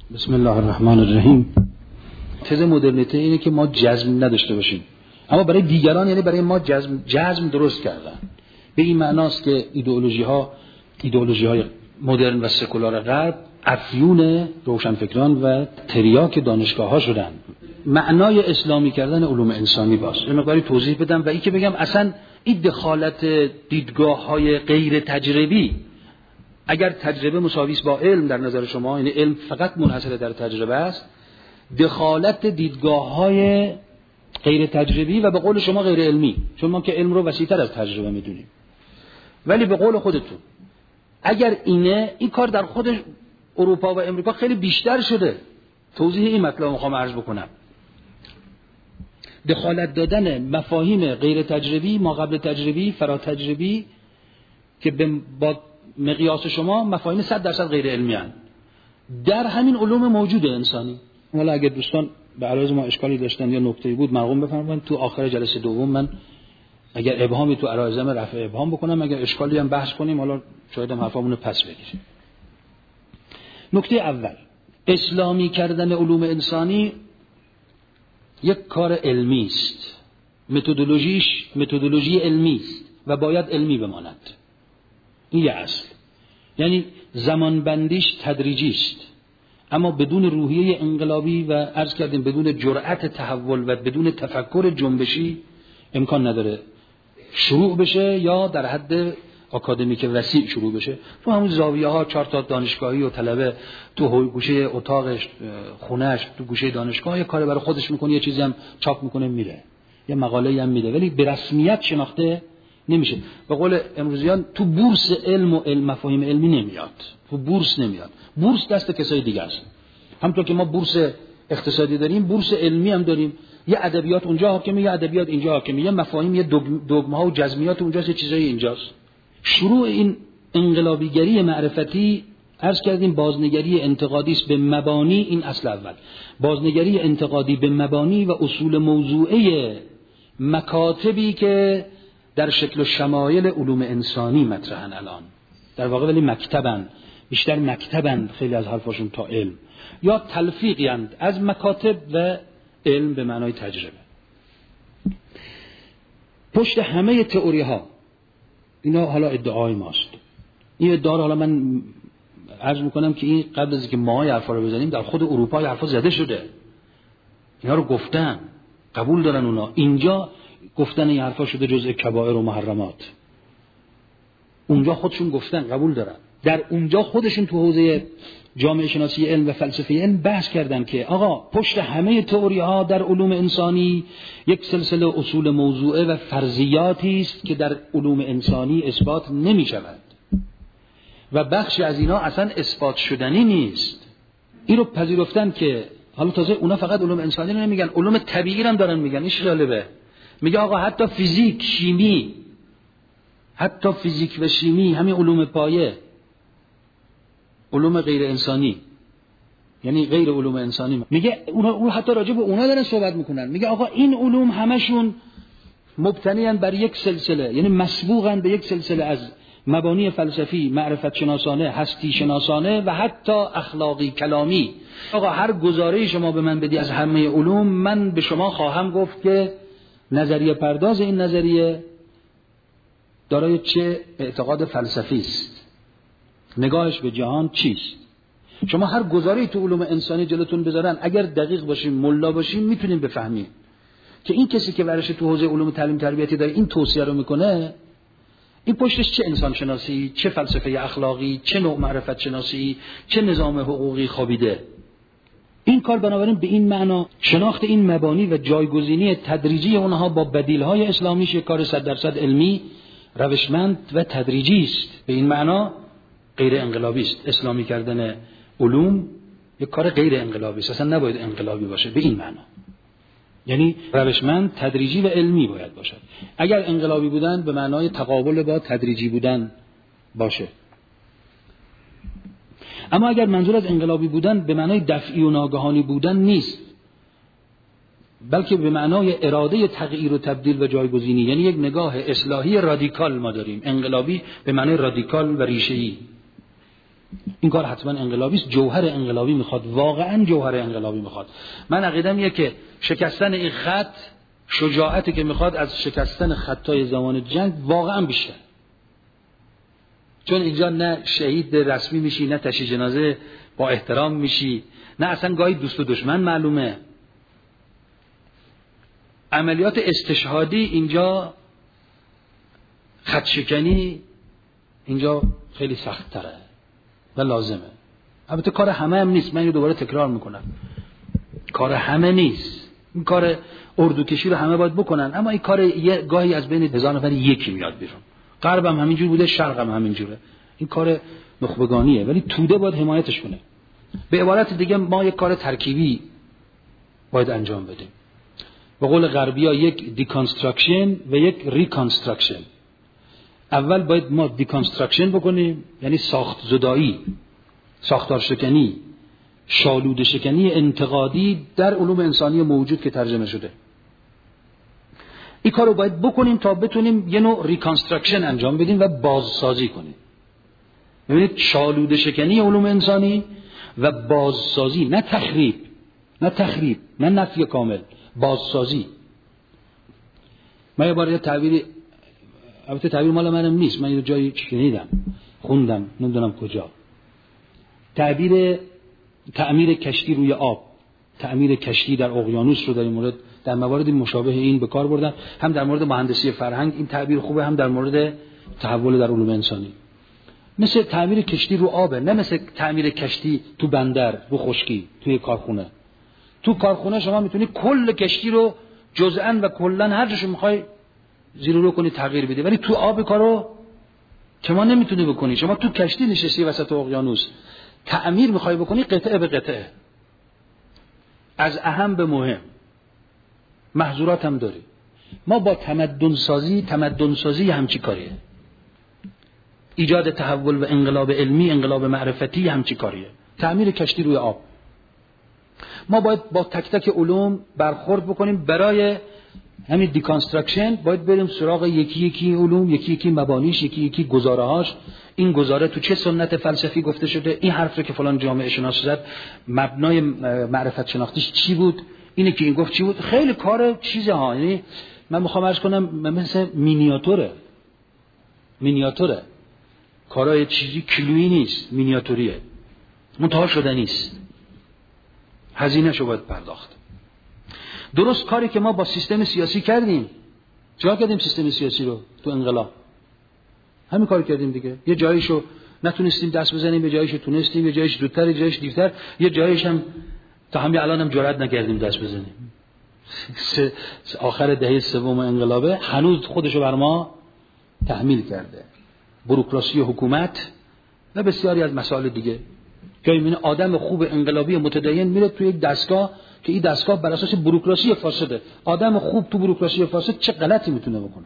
بسم الله الرحمن الرحیم. تز مدرنیته اینه که ما جزم نداشته باشیم، اما برای دیگران یعنی برای ما جزم درست کردن. به این معناست که ایدئولوژی های مدرن و سکولار غرب افیون روشنفکران و تریاک دانشگاه ها شدن. معنای اسلامی کردن علوم انسانی باست. یه مقداری توضیح بدم و این که بگم اصلا این دخالت دیدگاه های غیر تجربی، اگر تجربه مساوی است با علم در نظر شما، یعنی علم فقط منحصر در تجربه است، دخالت دیدگاه‌های غیر تجربی و به قول شما غیر علمی، چون ما که علم رو وسیع‌تر از تجربه می‌دونیم، ولی به قول خودتون اگر این کار در خود اروپا و امریکا خیلی بیشتر شده. توضیح این مطلب می‌خوام عرض بکنم. دخالت دادن مفاهیم غیر تجربی، ما قبل تجربی، فرا تجربی که با مقیاس شما مفاهیم 100% غیر علمی هستند در همین علوم موجود انسانی. حالا اگر دوستان به عرض ما اشکالی داشتن یا نکته‌ای بود مرحوم بفرمایید. تو آخر جلسه دوم من اگر ابهامی تو عرایزم رفع ابهام بکنم، اگر اشکالی هم بحث کنیم، حالا شاید هم حرفامون رو پس بگیریم. نکته اول، اسلامی کردن علوم انسانی یک کار علمی است. متدولوژی علمی است و باید علمی بماند. این یه اصل. یعنی زمانبندیش تدریجی است، اما بدون روحیه انقلابی و عرض کردیم بدون جرأت تحول و بدون تفکر جنبشی امکان نداره شروع بشه یا در حد آکادمیک وسیع شروع بشه. تو همون زاویه ها 4 تا دانشگاهی و طلبه تو گوشه اتاقش، خونهش، تو گوشه دانشگاه یه کار برای خودش میکنه، یه چیزی هم چاپ میکنه میره، یه مقاله هم میده، ولی به رسمیت شناخته نمیشه. به قول امروزیان تو بورس علم و مفاهیم علمی نمیاد، تو بورس نمیاد. بورس دست کسای دیگه است. همونطور که ما بورس اقتصادی داریم، بورس علمی هم داریم. یه ادبیات اونجا حاکمه، یه ادبیات اینجا حاکمه، یه مفاهیم، یه دگمه ها و جزمیات اونجاست، یه چیزای اینجاست. شروع این انقلابیگری معرفتی عرض کردیم بازنگری انتقادی است به مبانی. این اصل اول، بازنگری انتقادی به مبانی و اصول موضوعه مکاتبی که در شکل و شمایل علوم انسانی مطرحن الان در واقع، ولی مکتبن، بیشتر مکتبن خیلی از حرفاشون تا علم، یا تلفیقی اند از مکاتب و علم به معنای تجربه. پشت همه تئوری ها اینا حالا ادعای ماست. این ادعا رو حالا من عرض میکنم که این قبل از اینکه ما حرفا رو بزنیم در خود اروپا حرفا زده شده، اینا رو گفتن، قبول دارن اونا. اینجا گفتن این حرفا شده جزء کبائر و محرمات. اونجا خودشون گفتن، قبول دارن. در اونجا خودشون تو حوزه جامعه شناسی علم و فلسفه علم بحث کردن که آقا پشت همه تئوری ها در علوم انسانی یک سلسله اصول موضوعه و فرضیاتی است که در علوم انسانی اثبات نمی شود و بخشی از اینا اصلا اثبات شدنی نیست. این رو پذیرفتن که حالا تازه اونا فقط علوم انسانی رو نمیگن، علوم طبیعی هم دارن میگن. این جالبه. میگه آقا حتی فیزیک، شیمی، حتی فیزیک و شیمی، همین علوم پایه، علوم غیر انسانی، یعنی غیر علوم انسانی، میگه اون حتی راجع به اونا دارن صحبت میکنن. میگه آقا این علوم همشون مبتنیان بر یک سلسله، یعنی مسبوقن به یک سلسله از مبانی فلسفی، معرفت شناسانه، هستی شناسانه و حتی اخلاقی کلامی. آقا هر گزاره شما به من بدی از همه علوم، من به شما خواهم گفت که نظریه پرداز این نظریه دارای چه اعتقاد فلسفی است، نگاهش به جهان چیست. شما هر گزاره‌ای تو علوم انسانی جلوتون بذارن، اگر دقیق باشین، ملا باشین، میتونین بفهمین که این کسی که ورش تو حوزه علوم تعلیم تربیتی داره این توصیه رو میکنه، این پشتش چه انسان شناسی، چه فلسفه اخلاقی، چه نوع معرفت شناسی، چه نظام حقوقی خوابیده. این کار بنابراین به این معنا شناخت این مبانی و جایگزینی تدریجی اونها با بدیل‌های اسلامی کار 100% علمی، روشمند و تدریجی است. به این معنا غیر انقلابی است. اسلامی کردن علوم یک کار غیر انقلابی است، اصلا نباید انقلابی باشه. به این معنا یعنی روشمند، تدریجی و علمی باید باشد. اگر انقلابی بودن به معنای تقابل با تدریجی بودن باشه. اما اگر منظور از انقلابی بودن به معنای دفعی و ناگهانی بودن نیست، بلکه به معنای اراده تغییر و تبدیل و جایگزینی، یعنی یک نگاه اصلاحی رادیکال ما داریم. انقلابی به معنای رادیکال و ریشه‌ای. این کار حتما انقلابی است، جوهر انقلابی میخواد، واقعا جوهر انقلابی میخواد. من عقیدم اینه که شکستن این خط شجاعتی که میخواد از شکستن خطای زمان جنگ واقعا بیشتر، چون اینجا نه شهید رسمی میشی، نه تشییع جنازه با احترام میشی، نه اصلا گاهی دوست و دشمن معلومه. عملیات استشهادی اینجا، خط شکنی اینجا خیلی سخت تره و لازمه. البته کار همه هم نیست، من اینو دوباره تکرار میکنم، کار همه نیست، این کار اردوکشی رو همه باید بکنن، اما این کار گاهی از بین 1000 نفر یکی میاد بیرون. غرب هم همینجور بوده، شرق هم همینجوره، این کار نخبگانیه، ولی توده باید حمایتش کنه. به عبارت دیگه ما یک کار ترکیبی باید انجام بدیم. به قول غربی‌ها یک دیکانستراکشن و یک ریکانستراکشن. اول باید ما دیکانستراکشن بکنیم، یعنی ساخت زدایی، ساختار شکنی، شالوده شکنی انتقادی در علوم انسانی موجود که ترجمه شده. این کار رو باید بکنیم تا بتونیم یه نوع ریکانستراکشن انجام بدیم و بازسازی کنیم. ببینید، شالوده شکنی علوم انسانی و بازسازی، نه تخریب، نه نفی کامل، بازسازی. من یه بار یه تعبیر، البته تعبیر مال منم نیست، من یه جایی شنیدم، خوندم، نمیدونم کجا، تعمیر کشتی روی آب، تعمیر کشتی در اقیانوس رو در این مورد، در موارد مشابه این به کار بردن، هم در مورد مهندسی فرهنگ این تعبیر خوبه، هم در مورد تحول در علوم انسانی. مثل تعمیر کشتی رو آبه، نه مثل تعمیر کشتی تو بندر، رو خشکی، توی کارخونه. تو کارخونه شما میتونی کل کشتی رو جزءاً و کلاً هر جاشو میخوای زیر رو کنی تغییر بدی، ولی تو آب کارو شما نمیتونی بکنی. شما تو کشتی نشستی وسط اقیانوس، تعمیر میخوای بکنی قطعه به قطعه، از اهم به مهم، محظورات هم داری. ما با تمدن سازی همچی کاریه، ایجاد تحول و انقلاب علمی، انقلاب معرفتی همچی کاریه، تعمیر کشتی روی آب. ما باید با تک تک علوم برخورد بکنیم. برای همین دیکانستراکشن باید بریم سراغ یکی یکی علوم، یکی یکی مبانیش، یکی یکی گزاره‌هاش. این گزاره تو چه سنت فلسفی گفته شده؟ این حرف رو که فلان جامعه شناس زد، مبنای معرفت شناختیش چی بود؟ اینه که این گفت چی بود؟ خیلی کار چیزه ها. یعنی من میخوام عرض کنم مثل مینیاتوره. کارای چیزی کیلویی نیست، مینیاتوریه، منتها شده نیست، هزینه شو باید پرداخت. درست کاری که ما با سیستم سیاسی کردیم. چرا کردیم سیستم سیاسی رو تو انقلاب؟ همین کار کردیم دیگه. یه جاییشو نتونستیم دست بزنیم، یه جاییشو تونستیم، یه جاییش زودتر، یه جاییش دیرتر، یه جاییش هم تا همین الان هم جرئت نکردیم دست بزنیم. آخر دهه سوم انقلابه هنوز خودشو بر ما تحمیل کرده. بوروکراسی حکومت و بسیاری از مسائل دیگه. جایی میبینه آدم خوب انقلابی متدین میره توی یک دستگاه که این دستگاه بر اساس بوروکراسی فاسده. آدم خوب تو بوروکراسی فاسد چه غلطی میتونه بکنه؟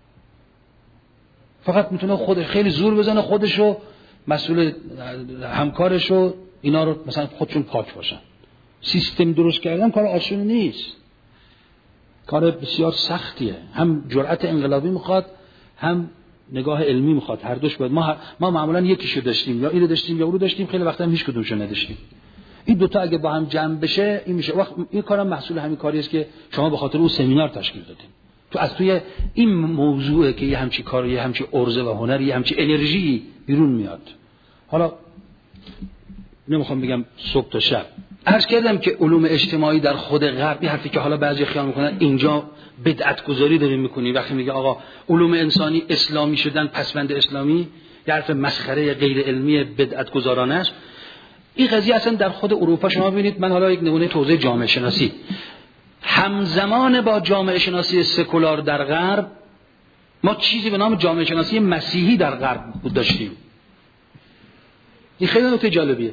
فقط میتونه خودش خیلی زور بزنه، خودشو، مسئول همکارشو، اینا رو مثلا خودشون پاک باشن. سیستم درست کردن کار آسون نیست، کار بسیار سختیه. هم جرأت انقلابی میخواد، هم نگاه علمی میخواد، هر دوش باید. ما معمولا یکیشو داشتیم، یا اینو داشتیم یا اون رو داشتیم، خیلی وقتا هم هیچ کدومشو نداشتیم. این دوتا اگه با هم جمع بشه این میشه. وقت این کارم محصول همین کاری است که شما به خاطر اون سمینار تشکیل دادین. تو از توی این موضوعه که یه همچی کار، یه همچی عرضه و هنر، یه همچی انرژی بیرون میاد. حالا نمیخوام بگم صبح تا شب. عرض کردم که علوم اجتماعی در خود غربی، حرفی که حالا بعضی خیال میکنن اینجا بدعت گذاری داریم میکنی وقتی میگه آقا علوم انسانی اسلامی شدن، پسوند اسلامی، یه حرف مسخره غیر علمی بدعت گذارانه است. این قضیه اصلا در خود اروپا شما ببینید. من حالا یک نمونه توضیح جامعه شناسی، همزمان با جامعه شناسی سکولار در غرب ما چیزی به نام جامعه شناسی مسیحی در غرب بود داشتیم. این خیلی نکته جالبیه.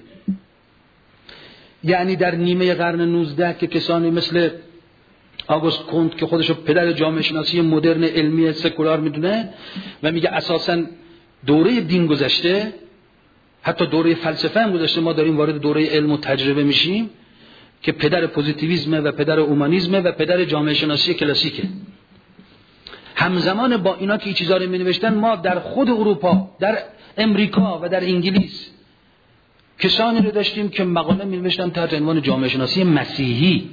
یعنی در نیمه قرن 19 که کسانی مثل آگوست کونت که خودشو پدر جامعه شناسی مدرن علمی سکولار میدونه و میگه اساساً دوره دین گذشته، حتی دوره فلسفه هم گذشته، ما داریم وارد دوره علم و تجربه میشیم که پدر پوزیتیویسم و پدر اومانیسم و پدر جامعه شناسی کلاسیکه. همزمان با اینا که این چیزا رو مینوشتن، ما در خود اروپا، در امریکا و در انگلیس کسانی رو داشتیم که مقاله می‌نوشتن تحت عنوان جامعه شناسی مسیحی.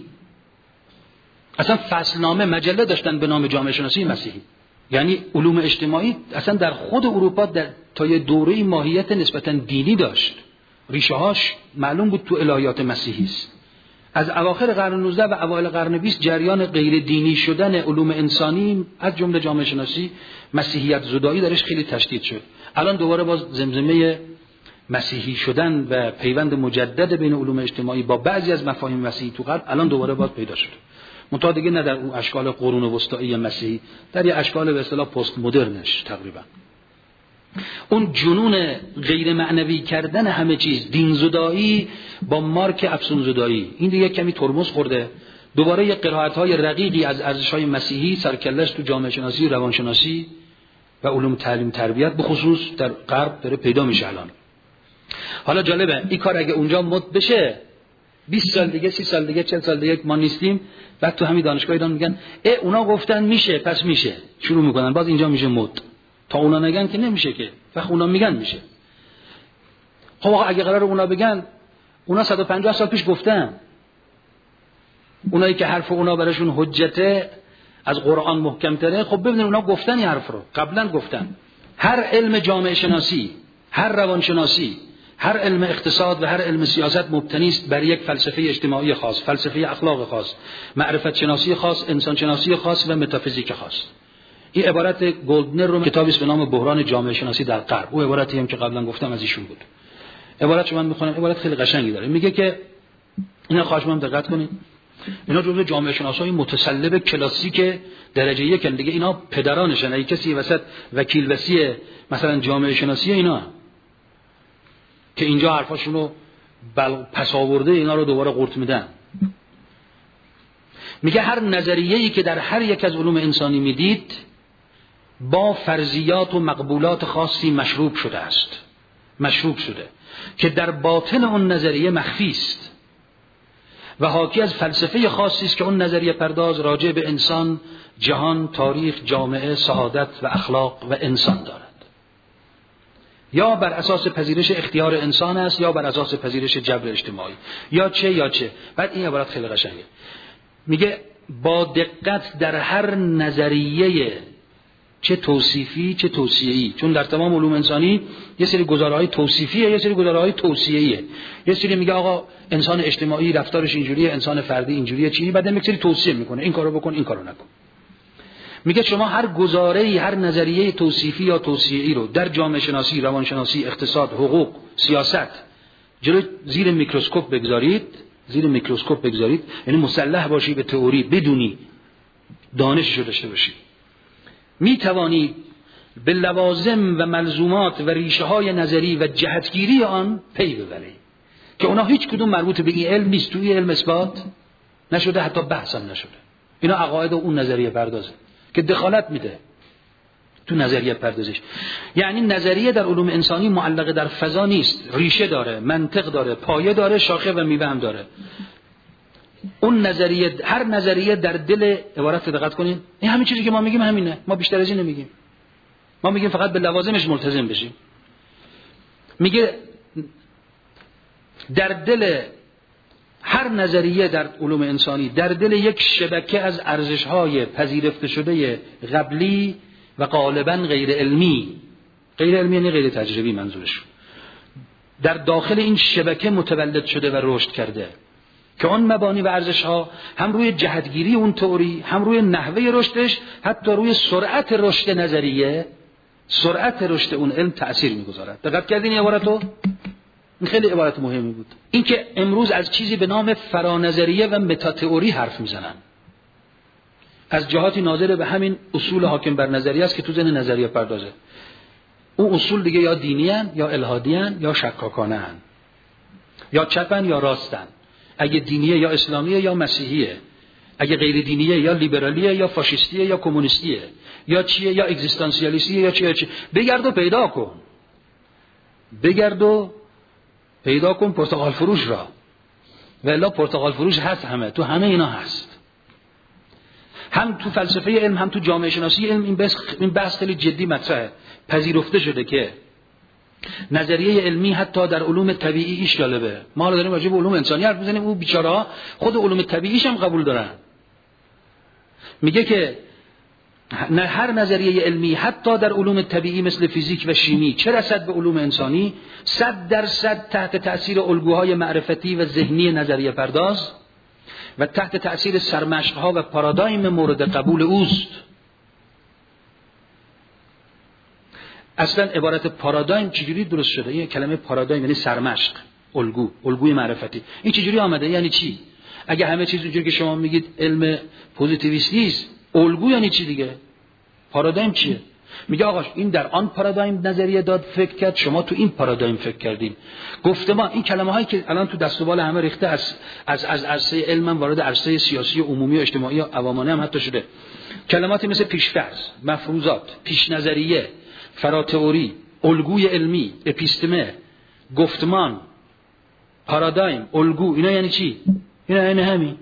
اصلا فصلنامه مجله داشتن به نام جامعه شناسی مسیحی. یعنی علوم اجتماعی اصلا در خود اروپا تا یه دوره ماهیت نسبتاً دینی داشت. ریشه‌هاش معلوم بود تو الهیات مسیحی است. از اواخر قرن 19 و اوایل قرن 20 جریان غیر دینی شدن علوم انسانی از جمله جامعه شناسی مسیحیت زدایی درش خیلی تشدید شد. الان دوباره باز زمزمه مسیحی شدن و پیوند مجدد بین علوم اجتماعی با بعضی از مفاهیم مسیحی تو غرب الان دوباره باز پیدا شده. منتها دیگه نه در اون اشکال قرون وسطایی مسیحی، در یه اشکال به اصطلاح پست مدرنش تقریبا. اون جنون غیر معنوی کردن همه چیز، دین زدایی با مارک افسون زدایی، این دیگه کمی ترمز خورده. دوباره یه قرائت‌های رقیقی از ارزش‌های مسیحی سرکله‌اش تو جامعه شناسی، روانشناسی و علوم تعلیم تربیت به خصوص در غرب داره پیدا میشه الان. حالا جالبه این کار اگه اونجا مد بشه 20 سال دیگه، 30 سال دیگه، 40 سال دیگه ما نیستیم، بعد تو همین دانشگاه ایران میگن اونا گفتن میشه پس میشه، شروع میکنن باز اینجا میشه مد. تا اونا نگن که نمیشه که، وقت اونا میگن میشه. خب آقا اگه قرار اونا بگن، اونا 150 سال پیش گفتن، اونایی که حرف اونا براشون حجته از قرآن محکم تره، خب ببینید اونا گفتن این حرف رو قبلا گفتن. هر علم جامعه شناسی، هر روانشناسی، هر علم اقتصاد و هر علم سیاست مبتنی است بر یک فلسفه اجتماعی خاص، فلسفه اخلاق خاص، معرفت شناسی خاص، انسان شناسی خاص و متافیزیک خاص. این عبارت گلدنر رو کتابی است به نام بحران جامعه شناسی در غرب، او عبارتی هم که قبلا گفتم از ایشون بود. عبارتش من میخونم، عبارت خیلی قشنگی داره. میگه که اینا خواهش می‌کنم دقت کنید، اینا جزو جامعه شناسای متسلب کلاسیک درجه یک ان دیگه، اینا پدرانشن. اگه کسی وسط وکیل وسی مثلا جامعه شناسی اینا که اینجا حرفاشون رو پس آورده اینا رو دوباره قورت میدن. میگه هر نظریه‌ای که در هر یک از علوم انسانی میدید با فرضیات و مقبولات خاصی مشروب شده است، مشروب شده که در باطن اون نظریه مخفی است و حاکی از فلسفه خاصی است که اون نظریه پرداز راجع به انسان، جهان، تاریخ، جامعه، سعادت و اخلاق و انسان دارد. یا بر اساس پذیرش اختیار انسان است یا بر اساس پذیرش جبر اجتماعی، یا چه. بعد این عبارت خیلی قشنگه، میگه با دقت در هر نظریه چه توصیفی چه توصیه‌ای، چون در تمام علوم انسانی یه سری گزاره‌های توصیفیه، یه سری گزاره‌های توصیه‌ایه. یه سری میگه آقا انسان اجتماعی رفتارش اینجوریه، انسان فردی اینجوریه، چی، بعد یک سری توصیه میکنه، این کارو بکن این کارو نکن. میگه شما هر گزاره‌ای، هر نظریه توصیفی یا توصیه‌ای رو در جامعه شناسی، روانشناسی، اقتصاد، حقوق، سیاست جلوی زیر میکروسکوپ بگذارید، یعنی مسلح باشی به تئوری، بدونی دانشش رو داشته باشی، می توانید به لوازم و ملزومات و ریشه های نظری و جهتگیری آن پی ببرید که اونا هیچ کدوم مربوط به این علم نیست، توی علم اثبات نشده، حتی بحث هم نشده. اینا عقاید اون نظریه پردازه که دخالت میده تو نظریه پردازش. یعنی نظریه در علوم انسانی معلق در فضا نیست، ریشه داره، منطق داره، پایه داره، شاخه و میوه هم داره. اون نظریه، هر نظریه در دل عبارت دقت کنین، این همین چیزی که ما میگیم همینه، ما بیشتر از این نمیگیم. ما میگیم فقط به لوازمش ملتزم بشیم. میگه در دل هر نظریه در علوم انسانی، در دل یک شبکه از ارزش‌های پذیرفته شده قبلی و غالباً غیر علمی یعنی غیر تجربی منظورش، در داخل این شبکه متولد شده و رشد کرده که اون مبانی و ارزش‌ها هم روی جهتگیری اون تئوری، هم روی نحوه رشدش، حتی روی سرعت رشد نظریه، سرعت رشد اون علم تأثیر می‌گذارد. دقت کردین این عبارتو؟ این خیلی عبارت مهمی بود. این که امروز از چیزی به نام فرانظریه و متاتئوری حرف میزنن، از جهاتی ناظر به همین اصول حاکم بر نظریه است که تو ذهن نظریه پردازه. اون اصول دیگه یا دینیان یا الهادیان یا شکاکانه‌ان، یا چپن یا راستن. اگه دینیه یا اسلامیه یا مسیحیه، اگه غیر دینیه یا لیبرالیه یا فاشیستیه یا کمونیستیه، یا چیه، یا اگزیستانسیالیستیه یا چیه. بگرد و پیدا کن، بگرد و پیدا کن پرتقال فروش را، والا پرتقال فروش هست، همه تو همه اینا هست، هم تو فلسفه علم هم تو جامعه شناسی علم. این بحث خیلی جدی مطرحه، پذیرفته شده که نظریه علمی حتی در علوم طبیعیش جالبه. ما حالا داریم راجع به علوم انسانی حرف میزنیم، اون بیچاره‌ها خود علوم طبیعیش هم قبول دارن. میگه که هر نظریه علمی حتی در علوم طبیعی مثل فیزیک و شیمی چه رسد به علوم انسانی 100% تحت تأثیر الگوهای معرفتی و ذهنی نظریه پرداز و تحت تأثیر سرمشق‌ها و پارادایم مورد قبول اوست. اصلا عبارت پارادایم چجوری درست شده؟ این کلمه پارادایم یعنی سرمشق، الگوی معرفتی. این چجوری آمده؟ یعنی چی؟ اگه همه چیز اونجوری که شما میگید علم پوزیتیویستی است، الگو یعنی چی دیگه؟ پارادایم چیه؟ میگه آقا این در آن پارادایم نظریه داد فکر کرد، شما تو این پارادایم فکر کردین. گفتمان این کلمه هایی که الان تو دست و بال همه ریخته از عرصه علم وارد عرصه سیاسی و عمومی و اجتماعی و عوامانه هم حتی شده. کلماتی مثل پیش‌فرض، مفروضات، پیش نظریه، فراتئوری، الگوی علمی، اپیستمه، گفتمان، پارادایم، الگو، اینا یعنی چی؟ اینا یعنی همین.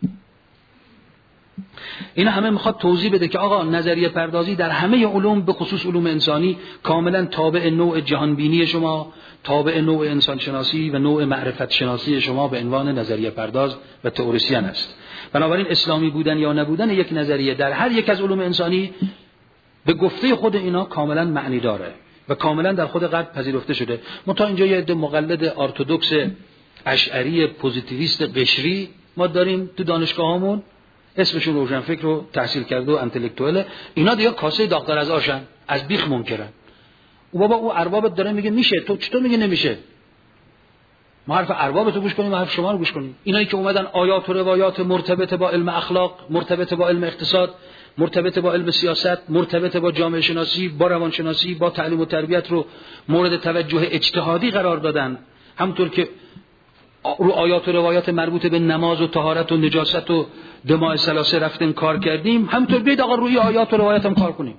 اینا همه میخواد توضیح بده که آقا نظریه پردازی در همه علوم به خصوص علوم انسانی کاملا تابع نوع جهانبینی شما، تابع نوع انسان شناسی و نوع معرفت شناسی شما به عنوان نظریه پرداز و تئوریسین است. بنابراین اسلامی بودن یا نبودن یک نظریه در هر یک از علوم انسانی به گفته خود اینا کاملا معنی داره و کاملا در خود غرب پذیرفته شده. منتها اینجا یه عده مقلد ارتدوکس اشعری پوزیتیویست قشری ما داریم تو دانشگاهامون، اسمشون روشنفکر رو تحصیل کرده و انتلکتوئله، اینا دیگه کاسه داغ‌تر از آشن، از بیخ منکرن. او بابا او اربابت داره میگه میشه، تو چطور میگه نمیشه؟ ما حرف اربابت رو گوش کنیم، ما حرف شما رو گوش کنیم. اینایی که اومدن آیات و روایات مرتبط با علم اخلاق، مرتبط با علم اقتصاد، مرتبط با علم سیاست، مرتبط با جامعه شناسی، با روان شناسی، با تعلیم و تربیت رو مورد توجه اجتهادی قرار دادن، همونطور که رو آیات و روایات مربوط به نماز و طهارت و نجاست و دماء ثلاثه رفتن کار کردیم، همونطور بیاید آقا روی آیات و روایات هم کار کنیم.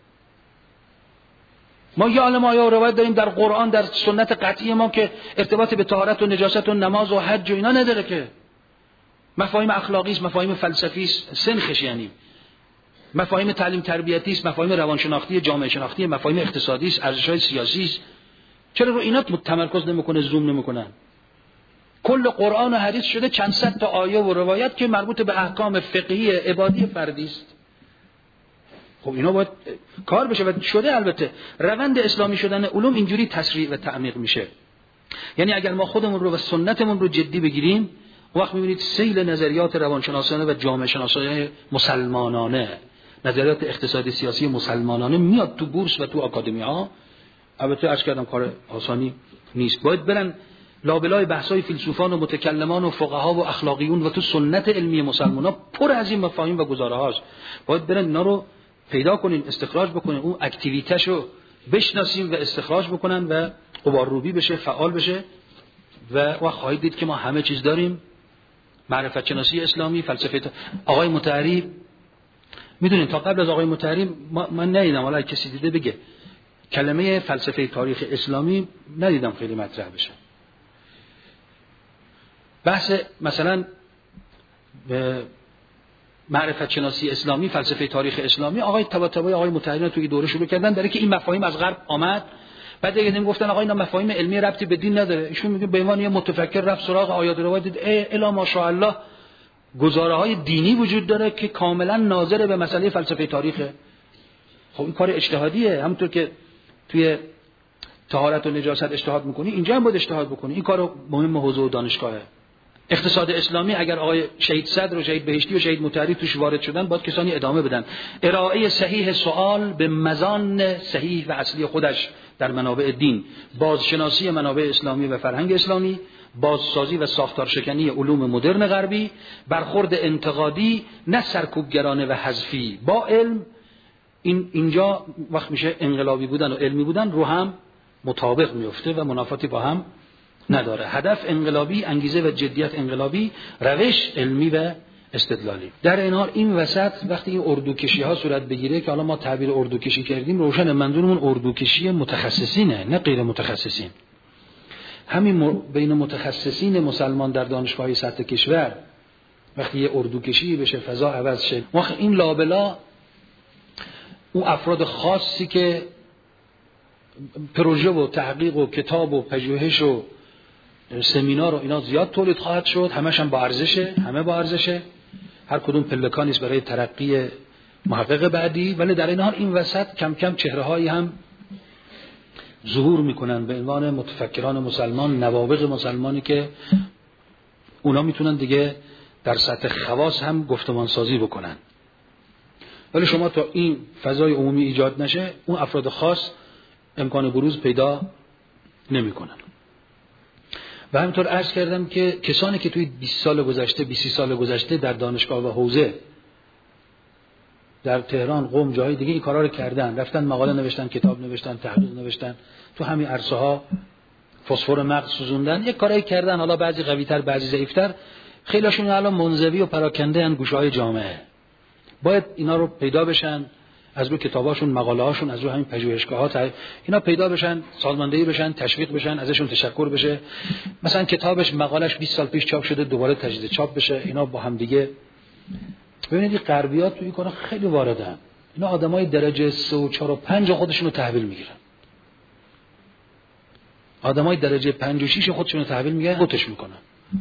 ما یه عالم آیات و روایت داریم در قرآن، در سنت قطعی ما که ارتباط به طهارت و نجاست و نماز و حج و اینا نداره، که مفاهیم اخلاقی است، مفاهیم فلسفی است، سنخش، یعنی مفاهیم تعلیم تربیتی است، مفاهیم روانشناختی، جامعه شناختی، مفاهیم اقتصادی است، ارزش‌های سیاسی است. چرا رو اینا تمرکز نمیکنه، زوم نمیکنن؟ کل قرآن و حدیث شده چند صد تا آیه و روایت که مربوط به احکام فقهی عبادی فردی است. خب اینا باید کار بشه و شده. البته روند اسلامی شدن علوم اینجوری تسریع و تعمیق میشه. یعنی اگر ما خودمون رو و سنتمون رو جدی بگیریم، وقت میبینید سیل نظریات روانشناسانه و جامعه شناسانه مسلمانانه، نظریات اقتصادی سیاسی مسلمانانه میاد تو بورس و تو آکادمی‌ها. البته عرض کردم کار آسانی نیست. باید برن لابلای بحث‌های فیلسوفان و متکلمان و فقها و اخلاقیون و تو سنت علمی مسلمان‌ها پر از این مفاهیم و گزاره‌هاست. باید برن اینا رو پیدا کنین، استخراج بکنین، اون اکتیویته‌ش رو بشناسیم و استخراج بکنن و غبارروبی بشه، فعال بشه و خواهید دید که ما همه چیز داریم. معرفت شناسی اسلامی، فلسفه آقای مطهری، میدونین تا قبل از آقای مطهری من ندیدم، حالا کسی دیده بگه، کلمه فلسفه تاریخ اسلامی ندیدم خیلی مطرح بشه. بحث مثلا معرفت شناسی اسلامی، فلسفه تاریخ اسلامی، آقای طباطبایی، آقای مطهری توی دوره شروع کردن، داره که این مفاهیم از غرب آمد. بعد دیگه گفتن آقا اینا مفاهیم علمی ربطی به دین نداره. ایشون میگه به عنوان یه متفکر رفت سراغ آیات و روایت، دید الا ماشاءالله گزاره‌های دینی وجود داره که کاملا ناظر به مسئله فلسفه تاریخه. خب این کار اجتهادیه، همونطور که توی طهارت و نجاست اجتهاد میکنی، اینجا هم باید اجتهاد بکنی. این کارو مهم حوزه و دانشگاهه. اقتصاد اسلامی اگر آقای شهید صدر و شهید بهشتی و شهید مطهری توش وارد شدن، باید کسانی ادامه بدن. ارائه صحیح سوال به مزان صحیح و اصلی خودش در منابع دین، بازشناسی منابع اسلامی و فرهنگ اسلامی، بازسازی و ساختارشکنی علوم مدرن غربی، برخورد انتقادی نه سرکوبگرانه و حذفی با علم. اینجا وقت میشه انقلابی بودن و علمی بودن رو هم مطابق میفته و منافاتی با هم نداره. هدف انقلابی، انگیزه و جدیت انقلابی، روش علمی و استدلالی. در این حال این وسط وقتی این اردوکشی ها صورت بگیره که حالا ما تعبیر اردوکشی کردیم، روشن منظورمون اردوکشی متخصصینه نه غیر متخصصین. همین بین متخصصین مسلمان در دانشگاهی سطح کشور وقتی یه اردوکشی بشه، فضا عوض شه، این لابلا اون افراد خاصی که پروژه و تحقیق و کتاب و پژوهش و سمینار و اینا زیاد تولید خواهد شد، همش هم با ارزشه، همه با ارزشه، هر کدوم پلکانی است برای ترقی محقق بعدی. ولی در این حال این وسط کم کم چهره‌هایی هم ظهور میکنن به عنوان متفکران مسلمان، نوابغ مسلمانی که اونا میتونن دیگه در سطح خواص هم گفتمان سازی بکنن. ولی شما تا این فضای عمومی ایجاد نشه، اون افراد خاص امکان بروز پیدا نمیکنن. و همینطور عرض کردم که کسانی که توی 20 سال گذشته 20 سال گذشته در دانشگاه و حوزه در تهران، قم، جای دیگه این کارا رو کردن، رفتن مقاله نوشتن، کتاب نوشتن، تحقیق نوشتن، تو همین عرصه ها فسفر مغز سوزوندن، یک کارایی کردن، حالا بعضی قوی‌تر بعضی ضعیف‌تر، خیلیشون الان منزوی و پراکنده ان گوشه‌های جامعه. باید اینا رو پیدا بشن، از روی کتاباشون، مقاله‌هاشون، از روی همین پژوهشگاه‌ها اینا پیدا بشن، سازماندهی بشن، تشویق بشن، ازشون تشکر بشه. مثلا کتابش، مقالش 20 سال پیش چاپ شده، دوباره تجدید چاپ بشه. اینا با هم دیگه ببینید غربیات توی کارا خیلی واردن. اینا آدمای درجه 3 و 4 و 5 خودشونو تحویل میگیرن. آدمای درجه 5 و 6 خودشونو تحویل میگیرن، بوتش میکنن.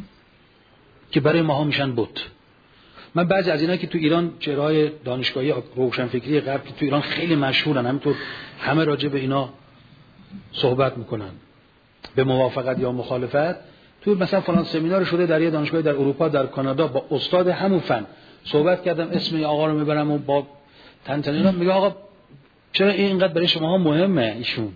که برای ماها میشن بوت. من بعضی از اینا که تو ایران چهره‌های دانشگاهی روشنفکری غرب که تو ایران خیلی مشهورن، همینطور همه راجع به اینا صحبت میکنن، به موافقت یا مخالفت. تو مثلا فلان سمینار شده در یه دانشگاه در اروپا، در کانادا، با استاد همون فن صحبت کردم، اسم این آقا رو میبرم و با تنتنه میگه آقا چرا اینقدر برای شماها مهمه ایشون؟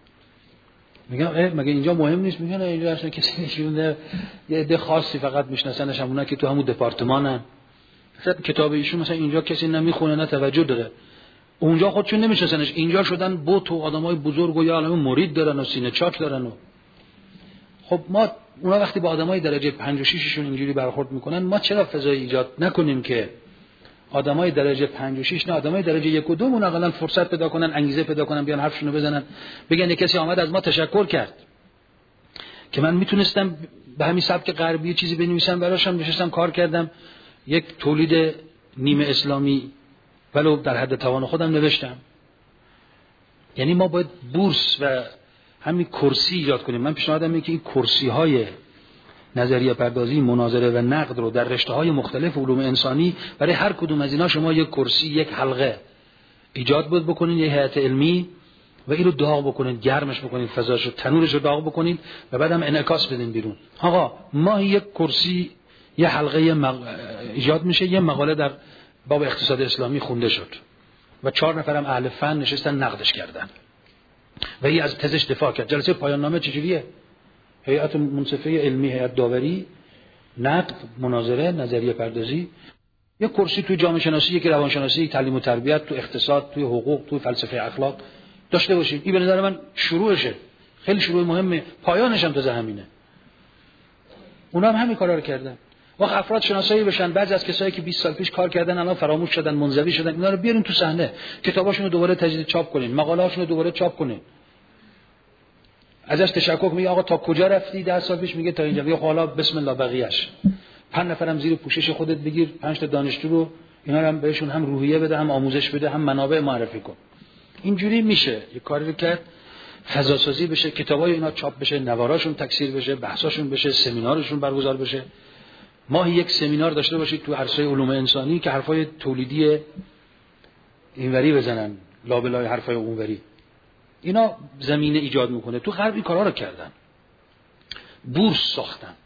میگم مگه اینجا مهم نیست؟ میگن اینجا اصلا کسی نشونه، یه عده خاصی فقط میشناسنش، همونا که تو همون دپارتمانن. مثلا کتاب ایشون مثلا اینجا کسی نمیخونه، نه توجه داره. اونجا خودشون نمیشناسنش، اینجا شدن بوت و آدمای بزرگ و یا عالم مرید دارن و سینه چاک دارن. و خب ما اونا وقتی با آدمای درجه 5 و 6 شون اینجوری برخورد میکنن، ما چرا فضای ایجاد نکنیم که آدمای درجه 5 و 6 نه آدمای درجه 1 و 2 مون اقلا فرصت پیدا کنن، انگیزه پیدا کنن، بیان حرفشون رو بزنن، بگن یک کسی آمد از ما تشکر کرد که من میتونستم به همین سبک غربی چیزی بنویسم، براشم نشستم کار کردم، یک تولید نیمه اسلامی ولو در حد توان خودم نوشتم. یعنی ما باید بورس و همین کرسی ایجاد کنیم. من پیشنهادم اینه که این کرسی‌های نظریه پردازی، مناظره و نقد رو در رشته‌های مختلف علوم انسانی برای هر کدوم از اینا شما یک کرسی، یک حلقه ایجاد بکنین، یک هیئت علمی، و این رو داغ بکنین، گرمش بکنین، فضاشو، تنورش رو داغ بکنین و بعدم انعکاس بدین بیرون. آقا ما یک کرسی، یک حلقه ایجاد میشه، یه مقاله در باب اقتصاد اسلامی خونده شد و 4 نفرم اهل فن نشستن نقدش کردن و این از تزش دفاع کرد. جلسه پایان نامه چجوریه؟ هیئت منصفه علمی، هیئت داوری، نقد، مناظره، نظریه پردازی. یک کرسی توی جامعه شناسی، یک روان شناسی، تعلیم و تربیت، توی اقتصاد، توی حقوق، توی فلسفه اخلاق داشته باشید. این به نظر من شروعشه، خیلی شروع مهمه، پایانش هم تازه همینه. اونا هم همین کارا رو کردن. وقت افراد شناسایی بشن، بعضی از کسایی که 20 سال پیش کار کردن الان فراموش شدن، منزوی شدن، اینا رو بیارین تو صحنه، کتاباشونو دوباره تجدید چاپ کنین، مقاله‌هاشونو دوباره چاپ کنین. ازش تشکر میگه آقا تا کجا رفتی 10 سال پیش؟ میگه تا اینجا. میگه حالا بسم الله بقیه‌اش. 5 نفرم زیر پوشش خودت بگیر، 5 تا دانشجو رو، اینا رو هم بهشون هم روحیه بده، هم آموزش بده، هم منابع معرفی کن. اینجوری میشه یه کاری رو کرد، فضا سازی بشه، کتابای اینا چاپ بشه، نواراشون تکثیر بشه، بحثاشون بشه، سمینارشون برگزار بشه. ماهی یک سمینار داشته باشید تو عرصه علوم انسانی که حرفای تولیدی اینوری بزنن لابلای حرفای اونوری. اینا زمینه ایجاد میکنه. تو غرب این کارا رو کردن، بورس ساختن،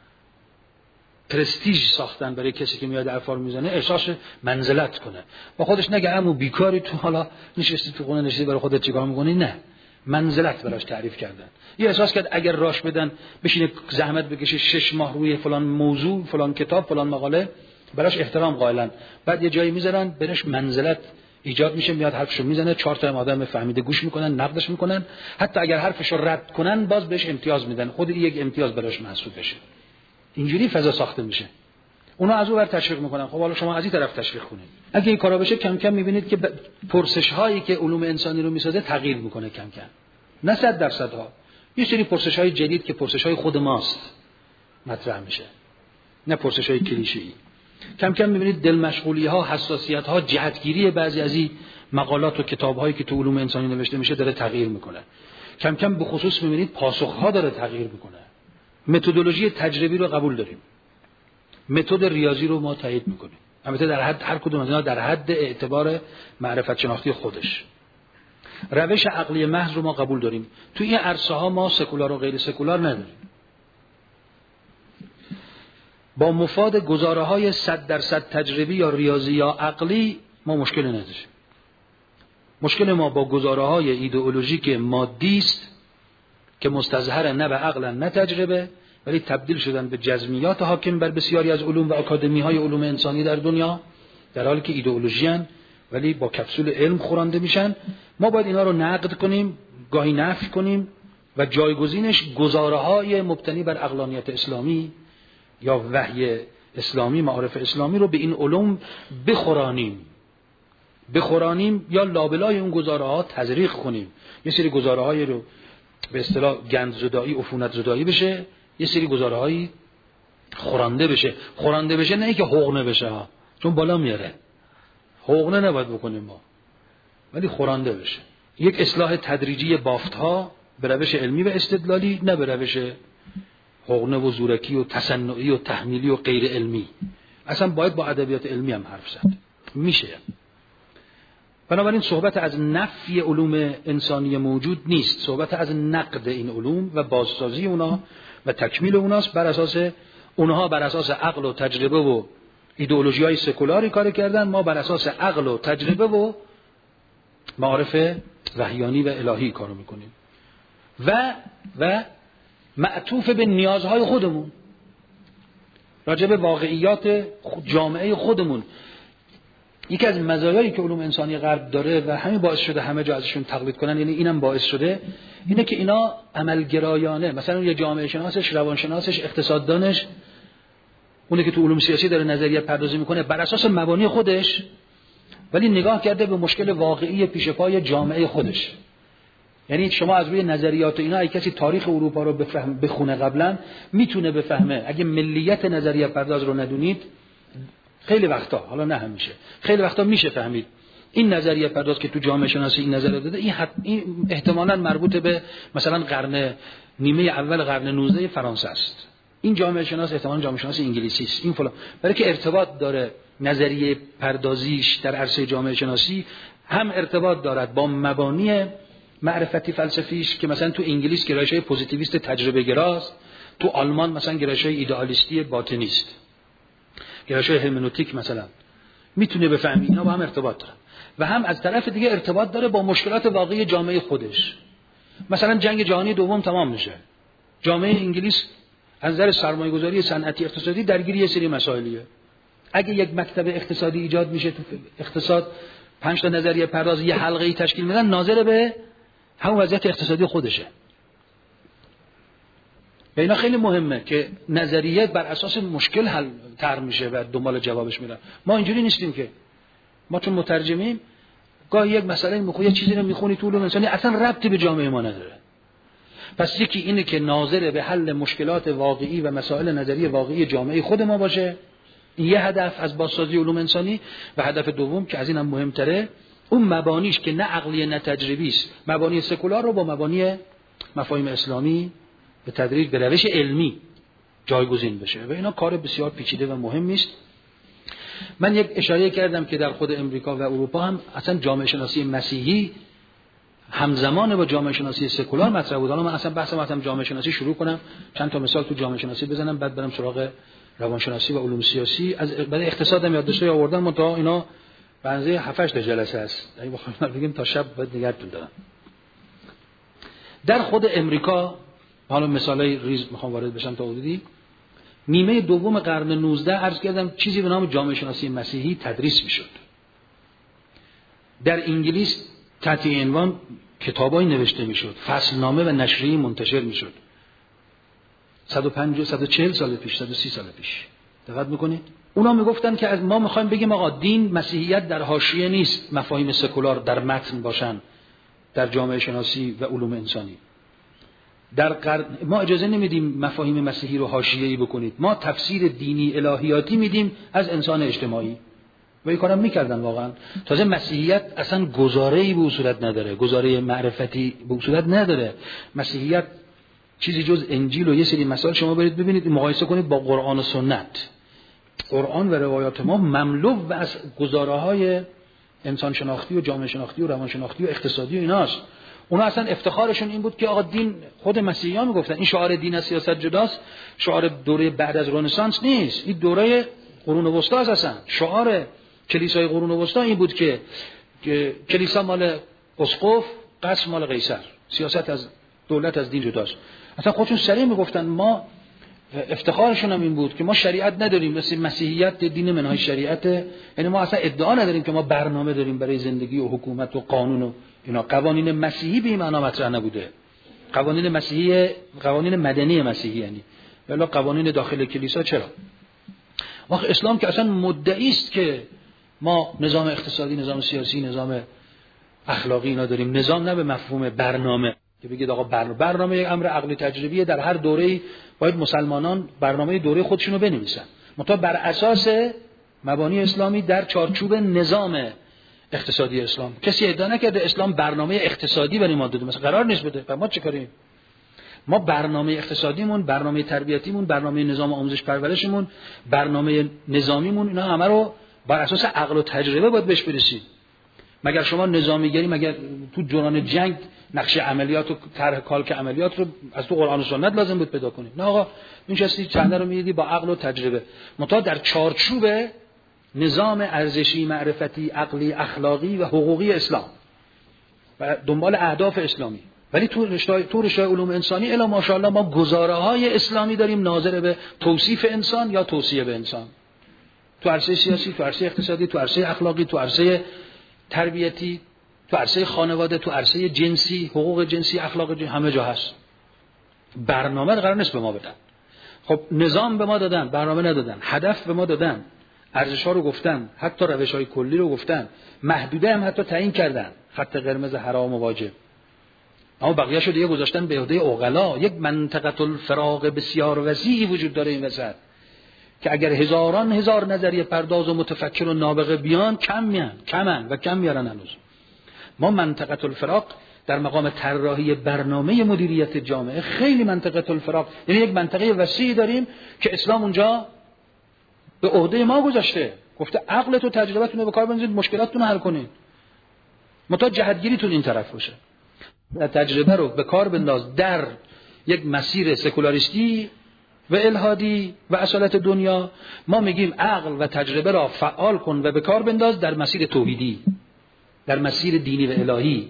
پرستیژ ساختن برای کسی که میاد حرفا رو میزنه، احساس منزلت کنه، با خودش نگه عمو بیکاری تو، حالا نشستی تو خونه، نشستی برای خودت چیکار میکنی؟ نه، منزلت براش تعریف کردن. یه احساس کرد اگر راش بدن بشینه زحمت بکشه 6 ماه روی فلان موضوع، فلان کتاب، فلان مقاله، براش احترام قائلن. بعد یه جایی میذارن براش منزلت ایجاد میشه، میاد حرفشو میزنه، 4 تا آدم فهمیده گوش میکنن، نقدش میکنن، حتی اگر حرفشو رد کنن باز بهش امتیاز میدن، خود یک امتیاز براش محسوب بشه. اینجوری فضا ساخته میشه. اونا از اون ور تشویق میکنن، خب حالا شما از این طرف تشویق کنید. اگه این کارا بشه کم کم میبینید که پرسش هایی که علوم انسانی رو میسازه تغییر میکنه کم کم. نه 100% ها. یه سری پرسش های جدید که پرسش های خود ماست مطرح میشه، نه پرسش های کلیشه‌ای. کم کم می‌بینید دل مشغولی‌ها، حساسیت‌ها، جهتگیری بعضی از این مقالات و کتاب‌هایی که تو علوم انسانی نوشته میشه داره تغییر میکنه. کم کم به خصوص می‌بینید پاسخ‌ها داره تغییر میکنه. متدولوژی تجربی رو قبول داریم. متد ریاضی رو ما تایید میکنیم. البته در حد هر کدوم از اینا در حد اعتبار معرفت شناختی خودش. روش عقلی محض رو ما قبول داریم. تو این عرصه‌ها ما سکولار و غیر سکولار نداریم. با مفاد گزاره‌های 100% تجربی یا ریاضی یا عقلی ما مشکل نداریم. مشکل ما با گزاره‌های ایدئولوژیک مادی است که مستظهر نه به عقل نه تجربه، ولی تبدیل شدن به جزمیات حاکم بر بسیاری از علوم و آکادمی‌های علوم انسانی در دنیا، در حالی که ایدئولوژیان ولی با کپسول علم خورانده میشن. ما باید اینا رو نقد کنیم، گاهی نفی کنیم و جایگزینش گزاره‌های مبتنی بر عقلانیت اسلامی یا وحی اسلامی، معارف اسلامی رو به این علوم بخورانیم یا لابلای اون گزاره‌ها تزریق کنیم. یه سری گزاره‌های رو به اصطلاح گند زدایی، عفونت زدایی بشه، یه سری گزاره‌هایی خورانده بشه نه اینکه حقنه بشه ها، چون بالا میاره. حقنه نباید بکنیم ما، ولی خورانده بشه. یک اصلاح تدریجی بافت‌ها به روش علمی و استدلالی، نه به روش حقنه و زورکی و تصنعی و تحمیلی و غیر علمی. اصلا باید با ادبیات علمی هم حرف زد. میشه. بنابراین صحبت از نفی علوم انسانی موجود نیست، صحبت از نقد این علوم و بازسازی اونا و تکمیل اوناست. بر اساس عقل و تجربه و ایدئولوژی‌های سکولاری کار کردن، ما بر اساس عقل و تجربه و معارف وحیانی و الهی کارو میکنیم و معطوف به نیازهای خودمون، راجع به واقعیات جامعه خودمون. یکی از مزایایی که علوم انسانی غرب داره و همین باعث شده همه جا ازشون تقلید کنن، یعنی اینم باعث شده اینه که اینا عملگرایانه، مثلا یه جامعه شناسش، روانشناسش، اقتصاددانش، اونه که تو علوم سیاسی داره نظریه پردازی میکنه بر اساس مبانی خودش، ولی نگاه کرده به مشکل واقعی پیش پای جامعه خودش. یعنی شما از روی نظریات اینا اگه کسی تاریخ اروپا رو بخونه قبلا میتونه بفهمه. اگه ملیت نظریه پرداز رو ندونید، خیلی وقتا، حالا نه همیشه، خیلی وقتا میشه فهمید این نظریه پرداز که تو جامعه شناسی این نظریه داده، این احتمالاً مربوط به مثلا نیمه اول قرن 19 فرانسه است. این جامعه شناس احتمالاً جامعه شناس انگلیسی است، این فلان، برای که ارتباط داره نظریه پردازیش در عرصه جامعه شناسی، هم ارتباط دارد با مبانی معرفتی فلسفیش که مثلا تو انگلیس گرایش‌های پوزیتیویست تجربه گراست، تو آلمان مثلا گرایش‌های ایدئالیستی باطنیست، گرایش‌های هرمنوتیک مثلا. میتونه بفهمی اینا با هم ارتباط دارن و هم از طرف دیگه ارتباط داره با مشکلات واقعی جامعه خودش. مثلا جنگ جهانی دوم تمام میشه، جامعه انگلیس از نظر سرمایه‌گذاری صنعتی اقتصادی درگیر یه سری مسائلیه. اگه یک مکتب اقتصادی ایجاد میشه تو اقتصاد، 5 تا نظریه پرداز یه حلقه‌ای تشکیل میدن، ناظر به همون وضعیت اقتصادی خودشه. و اینا خیلی مهمه که نظریه بر اساس مشکل حل طرح میشه و دنبال جوابش میرن. ما اینجوری نیستیم که ما چون مترجمیم گاهی یک مسئله میخونی، یه چیزی رو میخونی تو علوم انسانی اصلا ربطی به جامعه ما نداره. پس یکی اینه که ناظر به حل مشکلات واقعی و مسائل نظری واقعی جامعه خود ما باشه، این یه هدف از بازسازی علوم انسانی. و هدف دوم که از اینم مهمتره، اون مبانیش که نه عقلی نه تجربی است، مبانی سکولار رو با مبانی مفاهیم اسلامی به تدریج به روش علمی جایگزین بشه و اینا کار بسیار پیچیده و مهمی است. من یک اشاره کردم که در خود امریکا و اروپا هم اصلا جامعه شناسی مسیحی همزمان با جامعه شناسی سکولار مطرح بود. حالا من اصلا بحثم جامعه شناسی شروع کنم، چند تا مثال تو جامعه شناسی بزنم، بعد برم سراغ روانشناسی و علوم سیاسی. از برای اقتصادم یادداشت آوردم، منتها اینا بنزه 7-8 تا جلسه است، اگه بخوام بگیم تا شب بعد نگهتون دارم. در خود امریکا، حالا مثالای ریز میخوام وارد بشم تا حدودی، نیمه دوم قرن 19 عرض کردم چیزی به نام جامعه شناسی مسیحی تدریس میشد. در انگلیس تحت عنوان کتابای نوشته میشد، فصلنامه و نشریه منتشر میشد. 140 سال پیش، 130 سال پیش. دقت میکنید؟ اونا میگفتن که از ما میخوایم بگیم آقا دین، مسیحیت در حاشیه نیست، مفاهیم سکولار در متن باشن در جامعه شناسی و علوم انسانی. ما اجازه نمیدیم مفاهیم مسیحی رو حاشیه‌ای بکنید. ما تفسیر دینی الهیاتی میدیم از انسان اجتماعی و این کارم میکردن واقعا. تازه مسیحیت اصلا گزاره‌ای به صورت نداره، گزاره معرفتی به صورت نداره. مسیحیت چیزی جز انجیل و یه سری مسائل شما برید ببینید، مقایسه کنید با قرآن و سنت. قرآن و روایات ما مملو از گزاره‌های انسان شناختی و جامعه شناختی و روان شناختی و اقتصادی و ایناست. اونا اصلا افتخارشون این بود که آقا دین، خود مسیحیان میگفتن این شعار دین از سیاست جداست، شعار دوره بعد از رنسانس نیست، این دوره قرون وسطا است. اصلا شعار کلیسای قرون وسطا این بود که کلیسا مال اسقف، قصر مال قیصر، سیاست از دولت از دین جداست. اصلا خودشون صریح میگفتن. ما افتخارشون هم این بود که ما شریعت نداریم، مثل مسیحیت دین منهای شریعت، یعنی ما اصلا ادعا نداریم که ما برنامه داریم برای زندگی و حکومت و قانون و اینا. قوانین مسیحی به این معنا مطرح نبوده. قوانین مسیحی قوانین مدنی مسیحی، یعنی ولی قوانین داخل کلیسا چرا؟ وقت اسلام که اصلا مدعی است که ما نظام اقتصادی، نظام سیاسی، نظام اخلاقی اینا داریم. نظام نه به مفهوم برنامه که بگید آقا برنامه یک امر عقلی تجربیه، در هر دوره‌ای باید مسلمانان برنامه دوره خودشونو بنویسن، منتها بر اساس مبانی اسلامی در چارچوب نظام اقتصادی اسلام. کسی ادعا نکرده اسلام برنامه اقتصادی برای ما داده، مثلا قرار نیست بده. ما چه کاریم؟ ما برنامه اقتصادیمون، برنامه تربیتیمون، برنامه نظام آموزش پرورشمون، برنامه نظامیمون، اینا همه رو بر اساس عقل و تجربه باید بهش برسید. مگر شما نظامیگری، مگر تو دوران جنگ نقشه عملیات و طرح کالک عملیات رو از تو قرآن و سنت لازم بود پیدا کنید؟ نه آقا، می‌نشستی چنده رو می‌دیدی با عقل و تجربه، منتها در چارچوب نظام ارزشی، معرفتی، عقلی، اخلاقی و حقوقی اسلام و دنبال اهداف اسلامی. ولی تو رشته علوم انسانی الا ماشاءالله ما گزاره‌های اسلامی داریم ناظر به توصیف انسان یا توصیه به انسان، تو عرصه سیاسی، تو عرصه اقتصادی، تو عرصه اخلاقی، تو عرصه تربیتی، تو عرصه خانواده، تو عرصه جنسی، حقوق جنسی، اخلاق جنسی، همه جا هست. برنامه قرار نیست به ما بدن. خب نظام به ما دادن، برنامه ندادن. هدف به ما دادن، ارزش‌ها رو گفتن، حتی روش‌های کلی رو گفتن، محدوده هم حتی تعیین کردن، خط قرمز حرام و واجب. اما بقیه شو دیگه گذاشتن به عهده عقلا. یک منطقه الفراغ بسیار وسیعی وجود داره این وسط که اگر هزاران هزار نظریه پرداز و متفکر و نابغه بیان کم میارن هنوز. ما منطقه الفراغ در مقام طراحی برنامه مدیریت جامعه خیلی منطقه الفراغ، یعنی یک منطقه وسیعی داریم که اسلام اونجا به عهده ما گذاشته، گفته عقلت و تجربتون رو به کار بندازید، مشکلاتتون رو حل کنید. متأ جهتگیریتون این طرف باشه. تجربه رو به کار بنداز در یک مسیر سکولاریستی و الهادی و اصالت دنیا. ما میگیم عقل و تجربه را فعال کن و به کار بنداز در مسیر توحیدی، در مسیر دینی و الهی.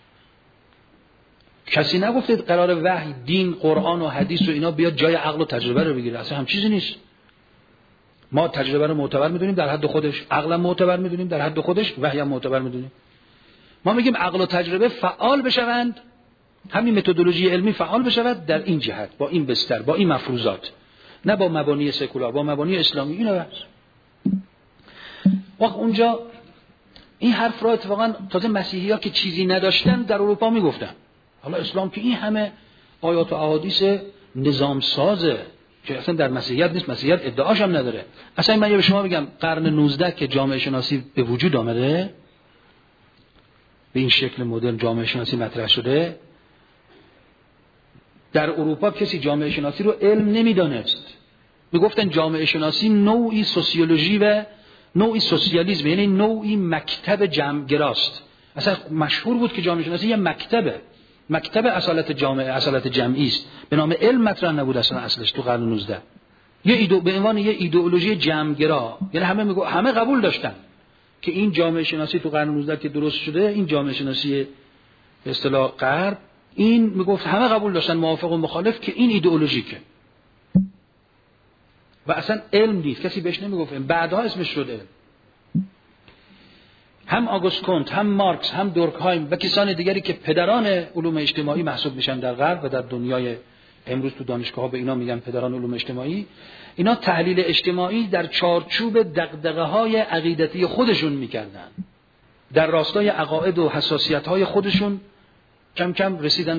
کسی نگفتید قرار وحی، دین، قرآن و حدیث و اینا بیاد جای عقل و تجربه رو بگیره. اصلا هم چیزی نیست. ما تجربه رو معتبر میدونیم در حد خودش، عقل هم معتبر میدونیم در حد خودش، وحی هم معتبر میدونیم. ما میگیم عقل و تجربه فعال بشوند، همین متدولوژی علمی فعال بشود در این جهت، با این بستر، با این مفروضات، نه با مبانی سکولار، با مبانی اسلامی. اینو بس. وقت اونجا این حرف را اتفاقا تازه مسیحی‌ها که چیزی نداشتن در اروپا میگفتن. حالا اسلام که این همه آیات و احادیث نظام سازه که اصلا در مسیحیت نیست، مسیحیت ادعاش هم نداره. اصلا من به شما بگم قرن 19 که جامعه شناسی به وجود آمده، به این شکل مدرن جامعه شناسی مطرح شده، در اروپا کسی جامعه شناسی رو علم نمیدانست. میگفتن جامعه شناسی نوعی سوسیولوژی و نوعی سوسیالیسم، یعنی نوعی مکتب جمع‌گراست. اصلا مشهور بود که جامعه شناسی یه مکتب اصالت جامعه، اصالت جمعی است، به نام علم مطرح نبود اصلا اصلش تو قرن 19. به عنوان یه ایدئولوژی جمع‌گرا، یعنی همه قبول داشتن که این جامعه شناسی تو قرن 19 که درست شده، این جامعه شناسی به اصطلاح غرب، این میگفت همه قبول داشتن، موافق و مخالف، که این ایدئولوژیکه و اصلا علم نیست. کسی بهش نمیگفت علم، بعدها اسمش شد علم. هم آگوست کنت، هم مارکس، هم دورکهایم و کسان دیگری که پدران علوم اجتماعی محسوب میشن در غرب و در دنیای امروز تو دانشگاه‌ها به اینا میگن پدران علوم اجتماعی، اینا تحلیل اجتماعی در چارچوب دغدغه‌های عقیدتی خودشون میکردن، در راستای عقاید و حساسیت‌های خودشون کم کم رسیدن به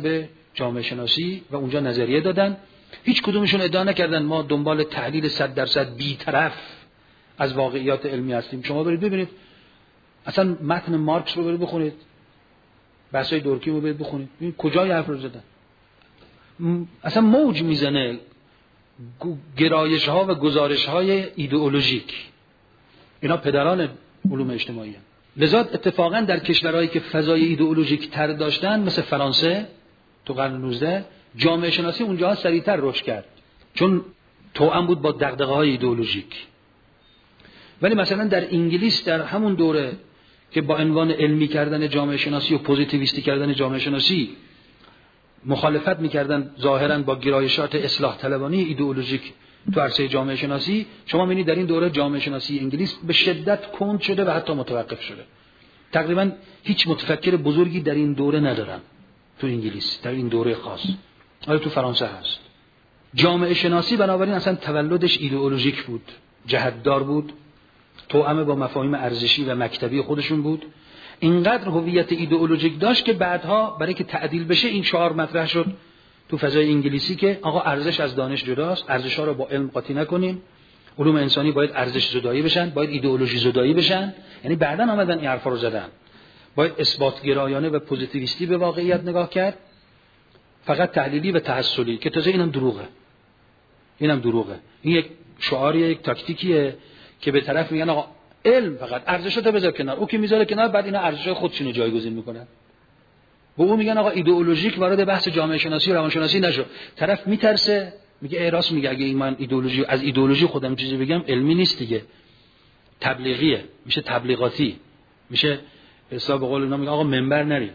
جامعه شناسی و اونجا نظریه دادن. هیچ کدومشون ادعا نکردن ما دنبال تحلیل 100% بی‌طرف از واقعیات علمی هستیم. شما برید ببینید اصلا متن مارکس رو برید بخونید، بحث‌های دورکیم رو برید بخونید، ببین کجای حرف رو زدن. اصلا موج میزنه گرایش‌ها و گزارش‌های ایدئولوژیک. اینا پدران علوم اجتماعی هستند. لذا اتفاقا در کشورهایی که فضای ایدئولوژیک تر داشتن مثل فرانسه تو قرن 19 جامعه شناسی اونجا سریعتر رشد کرد چون توأم بود با دغدغه‌های ایدئولوژیک. ولی مثلا در انگلیس در همون دوره که با عنوان علمی کردن جامعه شناسی و پوزیتیویستی کردن جامعه شناسی مخالفت می‌کردن ظاهراً با گرایشات اصلاح طلبانه ایدئولوژیک تو عرصه جامعه شناسی، شما می‌بینید در این دوره جامعه شناسی انگلیس به شدت کند شده و حتی متوقف شده. تقریباً هیچ متفکر بزرگی در این دوره ندارن تو انگلیس در این دوره خاص. آیا تو فرانسه هست؟ جامعه شناسی بنابراین اصلا تولدش ایدئولوژیک بود، جهت‌دار بود، توأم با مفاهیم ارزشی و مکتبی خودشون بود. اینقدر هویت ایدئولوژیک داشت که بعدها برای که تعدیل بشه این شعار مطرح شد تو فضای انگلیسی که آقا ارزش از دانش جداست، ارزش‌ها رو با علم قاطی نکنیم، علوم انسانی باید ارزش زدایی بشن، باید ایدئولوژی زدایی بشن. یعنی بعداً آمدن این حرفا رو زدن. باید اثبات گرایانه و پوزیتیویستی به واقعیت نگاه کرد، فقط تحلیلی و تحصلی که تازه اینم دروغه. این یک شعاریه، یک تاکتیکیه که به طرف میگن آقا علم فقط ارزشاتو بذار کنار، او که میذاره کنار بعد اینا ارزشای خودشونو جایگزین میکنن. به اون میگن آقا ایدئولوژیک وارد بحث جامعه شناسی و روانشناسی نشو. طرف میترسه، میگه راست میگه، اگه من از ایدئولوژی خودم چیزی بگم علمی نیست دیگه، تبلیغیه، میشه تبلیغاتی، میشه به حساب قول اینا میگه آقا منبر نرید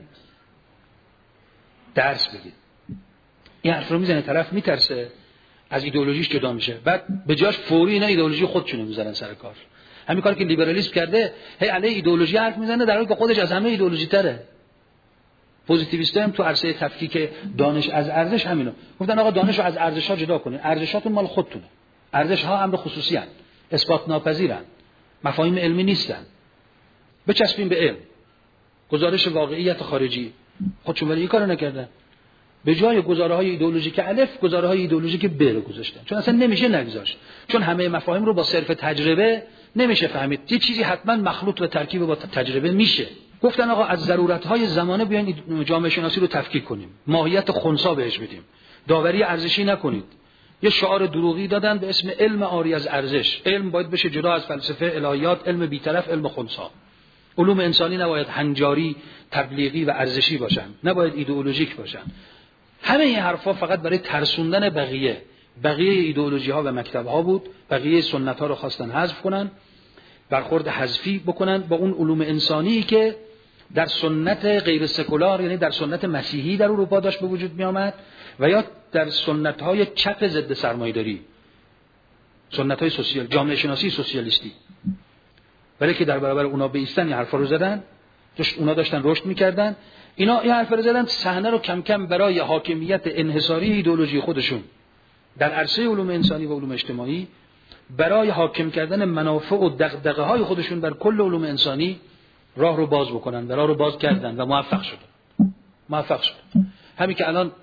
درس بگید. این حرف رو میزنه، طرف میترسه از ایدئولوژیش جدا میشه، بعد به جاش فوری اینا ایدئولوژی خودشونو میذارن سر کار. همین کاری که لیبرالیسم کرده، هی علیه ایدئولوژی حرف میزنه در حالی که خودش از همه ایدئولوژی تره. پوزیتیویستا هم تو عرصه تفکیک دانش از ارزش همینو گفتن آقا دانش رو از ارزش‌ها جدا کنین، ارزشاتون مال خودتونه، ارزش‌ها امر خصوصی ان، اثبات ناپذیرن، مفاهیم علمی نیستن، بچسبین به علم. گزارش واقعیت خارجی خودشون ولی این کارو نکردن، به جای گزاره‌های ایدئولوژیک الف گزاره‌های ایدئولوژیک ب رو گذاشتن، چون اصلا نمیشه نگذاشت، چون همه مفاهیم رو با صرف تجربه نمیشه فهمید. یه چیزی حتما مخلوط و ترکیب با تجربه میشه. گفتن آقا از ضرورت‌های زمانه بیاین جامعه شناسی رو تفکیک کنیم، ماهیت خنثی بهش بدیم، داوری ارزشی نکنید. یه شعار دروغی دادن به اسم علم عاری از ارزش. علم باید بشه جدا از فلسفه، الهیات، علم بی‌طرف، علم خنثی. علوم انسانی نباید هنجاری، تبلیغی و ارزشی باشن، نباید ایدئولوژیک باشن. همه این حرفا فقط برای ترسوندن بقیه ایدئولوژی‌ها و مکتب‌ها بود. بقیه سنت‌ها رو خواستن حذف کنن، برخورد حذفی بکنن با اون علوم انسانی که در سنت غیر سکولار، یعنی در سنت مسیحی در اروپا داشت به وجود می آمد و یا در سنت‌های چپ ضد سرمایه‌داری، سنت‌های سوسیال، جامعه شناسی سوسیالیستی. ولی که در برابر اونا به ایستن این حرفا رو زدن، اونا داشتن رشد می‌کردن، اینا این حرفا رو زدن، صحنه رو کم کم برای حاکمیت انحصاری ایدئولوژی خودشون در عرصه علوم انسانی و علوم اجتماعی، برای حاکم کردن منافع و دغدغه‌های خودشون بر کل علوم انسانی راه رو باز بکنن، راه رو باز کردن و موفق شدن. همین که الان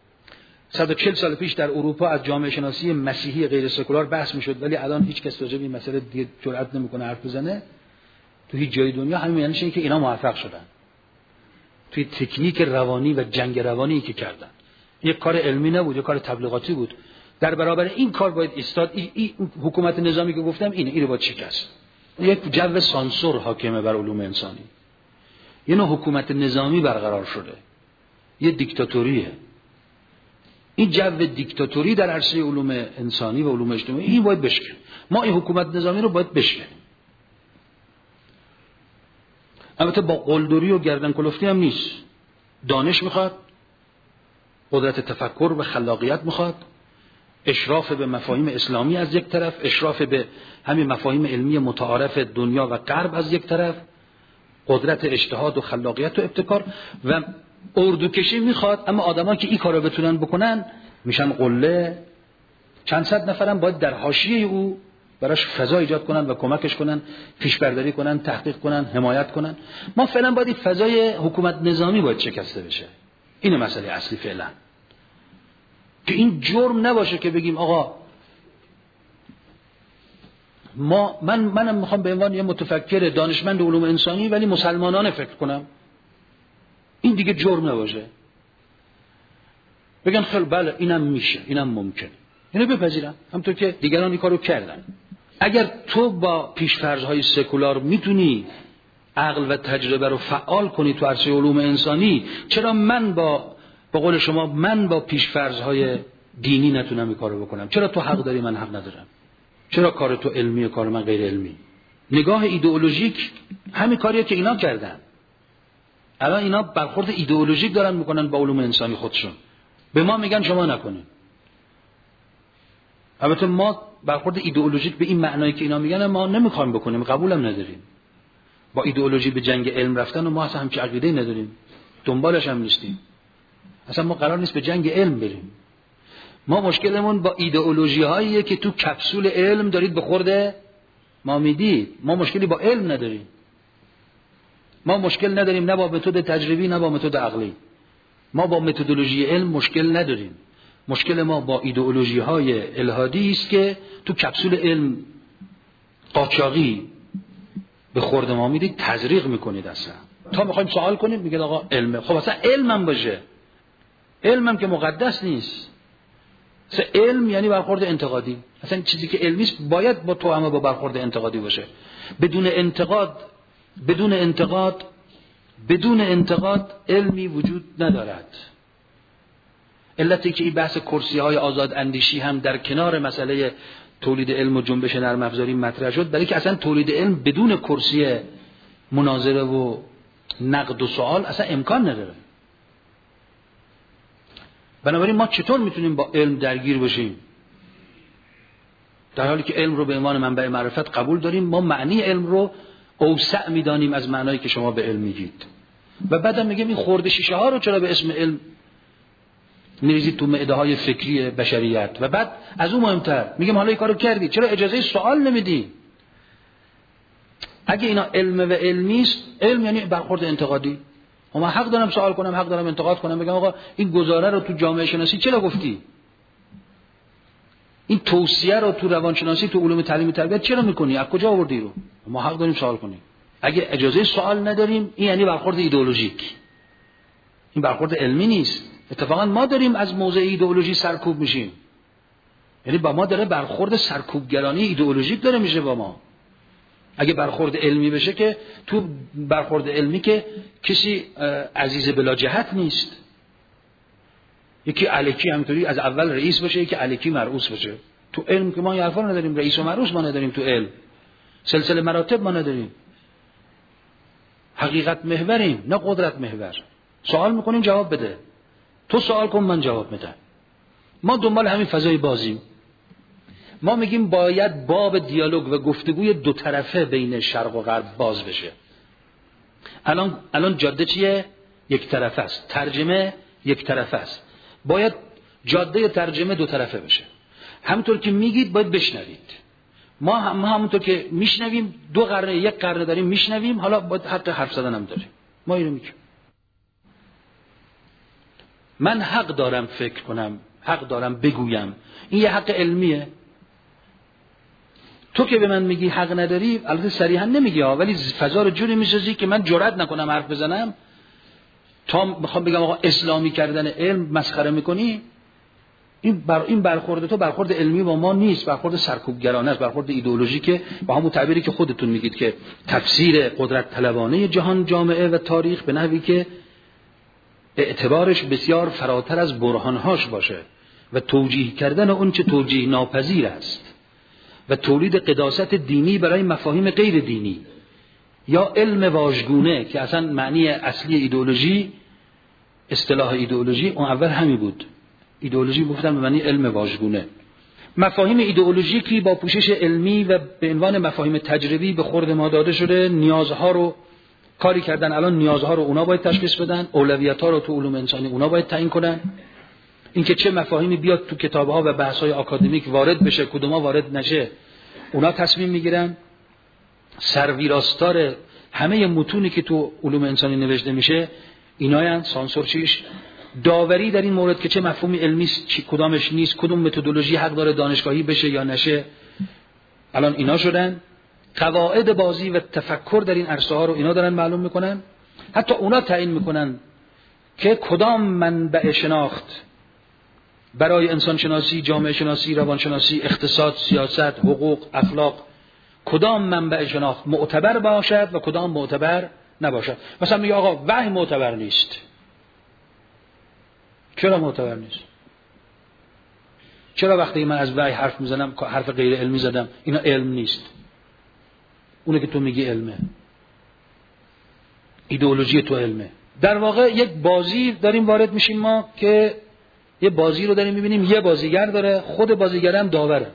140 سال پیش در اروپا از جامعه شناسی مسیحی غیر سکولار بحث میشد، ولی الان هیچ کس راجع به این مسئله دیگه جرئت نمیکنه حرف بزنه تو هیچ جای دنیا. همین یعنی اینه که اینا موفق شدن توی تکنیک روانی و جنگ روانی که کردن. یک کار علمی نبود، یک کار تبلیغاتی بود. در برابر این کار باید ایستاد. این حکومت نظامی که گفتم اینو باید شکست. یک جو سانسور حاکمه بر علوم انسانی، یه نوع حکومت نظامی برقرار شده، یه دیکتاتوریه. این جو دیکتاتوری در عرصه علوم انسانی و علوم اجتماعی این باید بشکنیم. ما این حکومت نظامی رو باید بشکنیم. البته با قلدری و گردن کلفتی هم نیست. دانش میخواد، قدرت تفکر و خلاقیت میخواد، اشراف به مفاهیم اسلامی از یک طرف، اشراف به همین مفاهیم علمی متعارف دنیا و غرب از یک طرف، قدرت اجتهاد و خلاقیت و ابتکار و اردوکشی میخواد. اما آدمایی که این کارو بتونن بکنن میشن قله. چند صد نفرم باید در حاشیه او براش فضا ایجاد کنن و کمکش کنن، پیشبرداری کنن، تحقیق کنن، حمایت کنن. ما فعلا باید فضای حکومت نظامی باید شکسته بشه. این مسئله اصلی فعلا. که این جرم نباشه که بگیم آقا منم میخوام به عنوان یه متفکر دانشمند علوم انسانی ولی مسلمانانه فکر کنم، این دیگه جرم نباشه. بگن خیلی بله اینم میشه، اینم ممکنه، اینو بپذیرم همونطور که دیگران این کارو کردن. اگر تو با پیش‌فرض‌های سکولار میتونی عقل و تجربه رو فعال کنی تو عرصه علوم انسانی، چرا من با قول شما من با پیش‌فرض‌های دینی نتونم این کارو بکنم؟ چرا تو حق داری من حق ندارم؟ چرا کار تو علمیه کار من غیر علمی؟ نگاه ایدئولوژیک همین کاریه که اینا کردن. الان اینا برخورد ایدئولوژیک دارن میکنن با علوم انسانی خودشون، به ما میگن شما نکنین. البته ما برخورد ایدئولوژیک به این معنایی که اینا میگن ما نمیخوایم بکنیم، قبولم نداریم. با ایدئولوژی به جنگ علم رفتن و ما اصلا همچین عقیده‌ای نداریم، دنبالش هم نیستیم. اصلا ما قرار نیست به جنگ علم بریم. ما مشکلمون با ایدئولوژی‌هاییه که تو کپسول علم دارید به خورده ما میدید. ما مشکلی با علم نداریم. ما مشکل نداریم نه با متد تجربی نه با متد عقلی. ما با متدولوژی علم مشکل نداریم. مشکل ما با ایدئولوژی‌های الحادی است که تو کپسول علم قاچاقی به خورد ما میدید، تزریق میکنید. اصلا تا میخوایم سوال کنیم میگید آقا علمه. خب اصلا علمم باشه، علمم که مقدس نیست. اصلا علم یعنی برخورد انتقادی. اصلا چیزی که علمی است باید با تو همه با برخورد انتقادی باشه. بدون انتقاد علمی وجود ندارد. علتی که این بحث کرسی‌های آزاد اندیشی هم در کنار مسئله تولید علم و جنبش نرم افزاری مطرح شد، برای که اصلا تولید علم بدون کرسی مناظره و نقد و سوال اصلا امکان نداره. بنابراین ما چطور میتونیم با علم درگیر بشیم در حالی که علم رو به عنوان منبع معرفت قبول داریم؟ ما معنی علم رو اوسع میدانیم از معنایی که شما به علم میگید و بعدم میگیم این خورده شیشه ها رو چرا به اسم علم میریزید تو معده های فکری بشریت؟ و بعد از اون مهمتر میگیم حالا این کارو کردید چرا اجازه سوال نمیدید؟ اگه اینا علم و علمی است، علم یعنی برخورد انتقادی. من حق دارم سوال کنم، حق دارم انتقاد کنم، بگم آقا این گزاره رو تو جامعه شناسی چرا گفتی؟ این توصیه رو تو روانشناسی، تو علوم تعلیم و تربیت چرا میکنی؟ از کجا آوردی رو؟ ما حق داریم سوال کنیم. اگه اجازه سوال نداریم، این یعنی برخورد ایدئولوژیک. این برخورد علمی نیست. اتفاقا ما داریم از موضع ایدئولوژی سرکوب میشیم. یعنی با ما داره برخورد سرکوبگرانی ایدئولوژیک داره میشه با ما. اگه برخورد علمی بشه که تو برخورد علمی که کسی عزیز بلا جهت نیست. یکی الکی همینطوری از اول رئیس باشه، یکی الکی مرئوس باشه. تو علم که ما این حرفا نداریم، رئیس و مرئوس ما نداریم. تو علم سلسله مراتب ما نداریم. حقیقت محوریم نه قدرت محور. سوال میکنیم جواب بده. تو سوال کن من جواب میدم. ما دنبال همین فضای بازیم. ما میگیم باید باب دیالوگ و گفتگوی دو طرفه بین شرق و غرب باز بشه. الان جاده چیه؟ یک طرفه است. ترجمه یک طرفه است. باید جاده ترجمه دو طرفه بشه. همونطور که میگید باید بشنوید. ما همونطور که میشنویم یک قرن داریم میشنویم، حالا باید حق حرف زدن هم داریم. ما اینو میگیم. من حق دارم فکر کنم، حق دارم بگویم. این یه حق علمیه. تو که به من میگی حق نداری، البته صریحا نمیگی ها، ولی فضا رو جوری میسازی که من جرئت نکنم حرف بزنم. تا میخوام بگم آقا اسلامی کردن علم مسخره میکنی. این برخورد تو برخورد علمی با ما نیست، برخورد سرکوبگرانه است، برخورد ایدئولوژیکه. با همون تعبیری که خودتون میگید که تفسیر قدرت طلبانه جهان، جامعه و تاریخ به نحوی که اعتبارش بسیار فراتر از برهانهاش باشه و توجیه کردن اون چه توجیه ناپذیر است و تولید قداست دینی برای مفاهیم غیر دینی یا علم واژگونه که اصلا معنی اصلی ایدئولوژی، اصطلاح ایدئولوژی اون اول همین بود. ایدئولوژی گفتن به معنی علم واژگونه. مفاهیم ایدئولوژیکی با پوشش علمی و به عنوان مفاهیم تجربی به خورد ما داده شده. نیازها رو کاری کردن، الان نیازها رو اونا باید تشخیص بدن، اولویت‌ها رو تو علوم انسانی اونا باید تعیین کنن. اینکه چه مفاهیمی بیاد تو کتاب‌ها و بحث‌های آکادمیک وارد بشه، کدوما وارد نشه، اونا تصمیم میگیرن. سرویراستار همه متونی که تو علوم انسانی نوشته میشه اینایان سانسورچیش داوری در این مورد که چه مفهومی علمی است، کدامش نیست، کدوم متدولوژی حق داره دانشگاهی بشه یا نشه، الان اینا شدن. قواعد بازی و تفکر در این عرصه ها رو اینا دارن معلوم میکنن. حتی اونا تعیین میکنن که کدام منبع شناخت برای انسان شناسی، جامعه شناسی، روان شناسی، اقتصاد، سیاست، حقوق، اخلاق، کدام منبع شناخت معتبر باشد و کدام معتبر نباشد. مثلا میگه آقا وحی معتبر نیست. چرا معتبر نیست؟ چرا وقتی من از وحی حرف میزنم حرف غیر علمی زدم اینا علم نیست؟ اونه که تو میگی علمه، ایدئولوژی تو علمه. در واقع یک بازی داریم وارد میشیم ما که یه بازی رو داریم میبینیم، یه بازیگر داره، خود بازیگر هم داوره.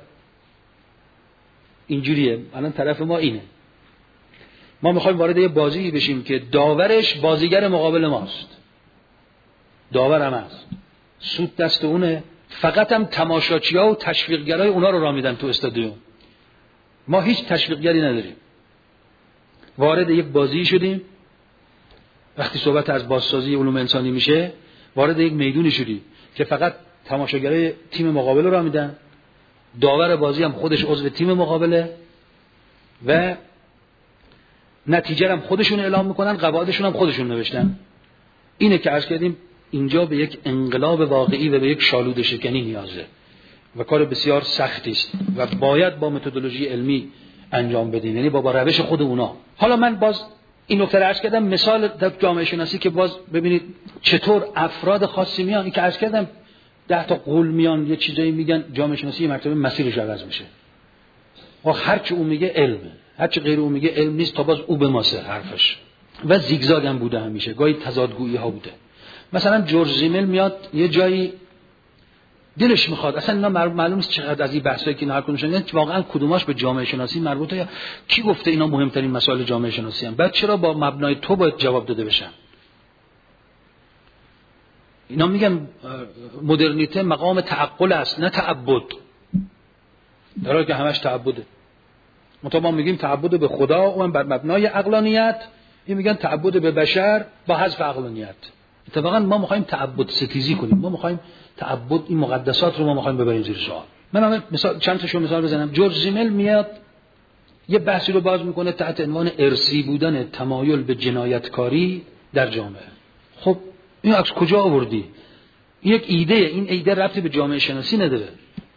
اینجوریه الان طرف ما اینه. ما میخوایم وارد یه بازی بشیم که داورش بازیگر مقابل ماست. داور هم هست، سود دست اونه، فقط هم تماشاچی‌ها و تشویقگرای اونا رو راه میدن تو استادیوم. ما هیچ تشویقگری نداریم. وارد یک بازی شدیم. وقتی صحبت از بازسازی علوم انسانی میشه، وارد یک میدونی شدی که فقط تماشاگرای تیم مقابل رو راه میدن. داور بازی هم خودش عضو تیم مقابله و نتیجه هم خودشون اعلام میکنن، قواعدشون هم خودشون نوشتن. اینه که عرض کردیم اینجا به یک انقلاب واقعی و به یک شالوده شکنی نیازه و کار بسیار سختی است و باید با متدولوژی علمی انجام بدیم، یعنی با روش خود اونا. حالا من باز این نکته رو عرض کردم مثال در جامعه شناسی که باز ببینید چطور افراد خاصی میان. این که عرض کردم 10 تا قول میان یه چیزایی میگن، جامعه شناسی یه مرتبه مسیرش عوض میشه. و هر چی اون میگه علمه، هر چی غیر اون میگه علم نیست تا باز او به ماسه حرفش. و زیگزاگ هم بوده همیشه، گاهی تضادگویی ها بوده. مثلا جورج زیمل میاد یه جایی دلش میخواد، اصلا اینا معلوم نیست چقدر از این بحثایی که اینا کنشن یعنی واقعا کدوماش به جامعه شناسی مربوطه یا کی گفته اینا مهمترین مسائل جامعه شناسی ان، بعد چرا با مبنای تو باید جواب داده بشن. اینا میگن مدرنیته مقام تعقل است نه تعبد، در حالی که همش تعبده. ما میگیم تعبد به خدا اون بر مبنای عقلانیت، این میگن تعبد به بشر با حذف عقلانیت. اتفاقا ما میخوایم تعبد ستیزی کنیم، ما میخوایم تعبد این مقدسات رو ما میخوایم ببریم زیر سوال. من مثال چند تاشو مثال بزنم. جورج زیمل میاد یه بحثی رو باز میکنه تحت عنوان ارثی بودن تمایل به جنایتکاری در جامعه. خب این از کجا آوردی؟ این یک ایده، این ایده ربطی به جامعه شناسی نداره.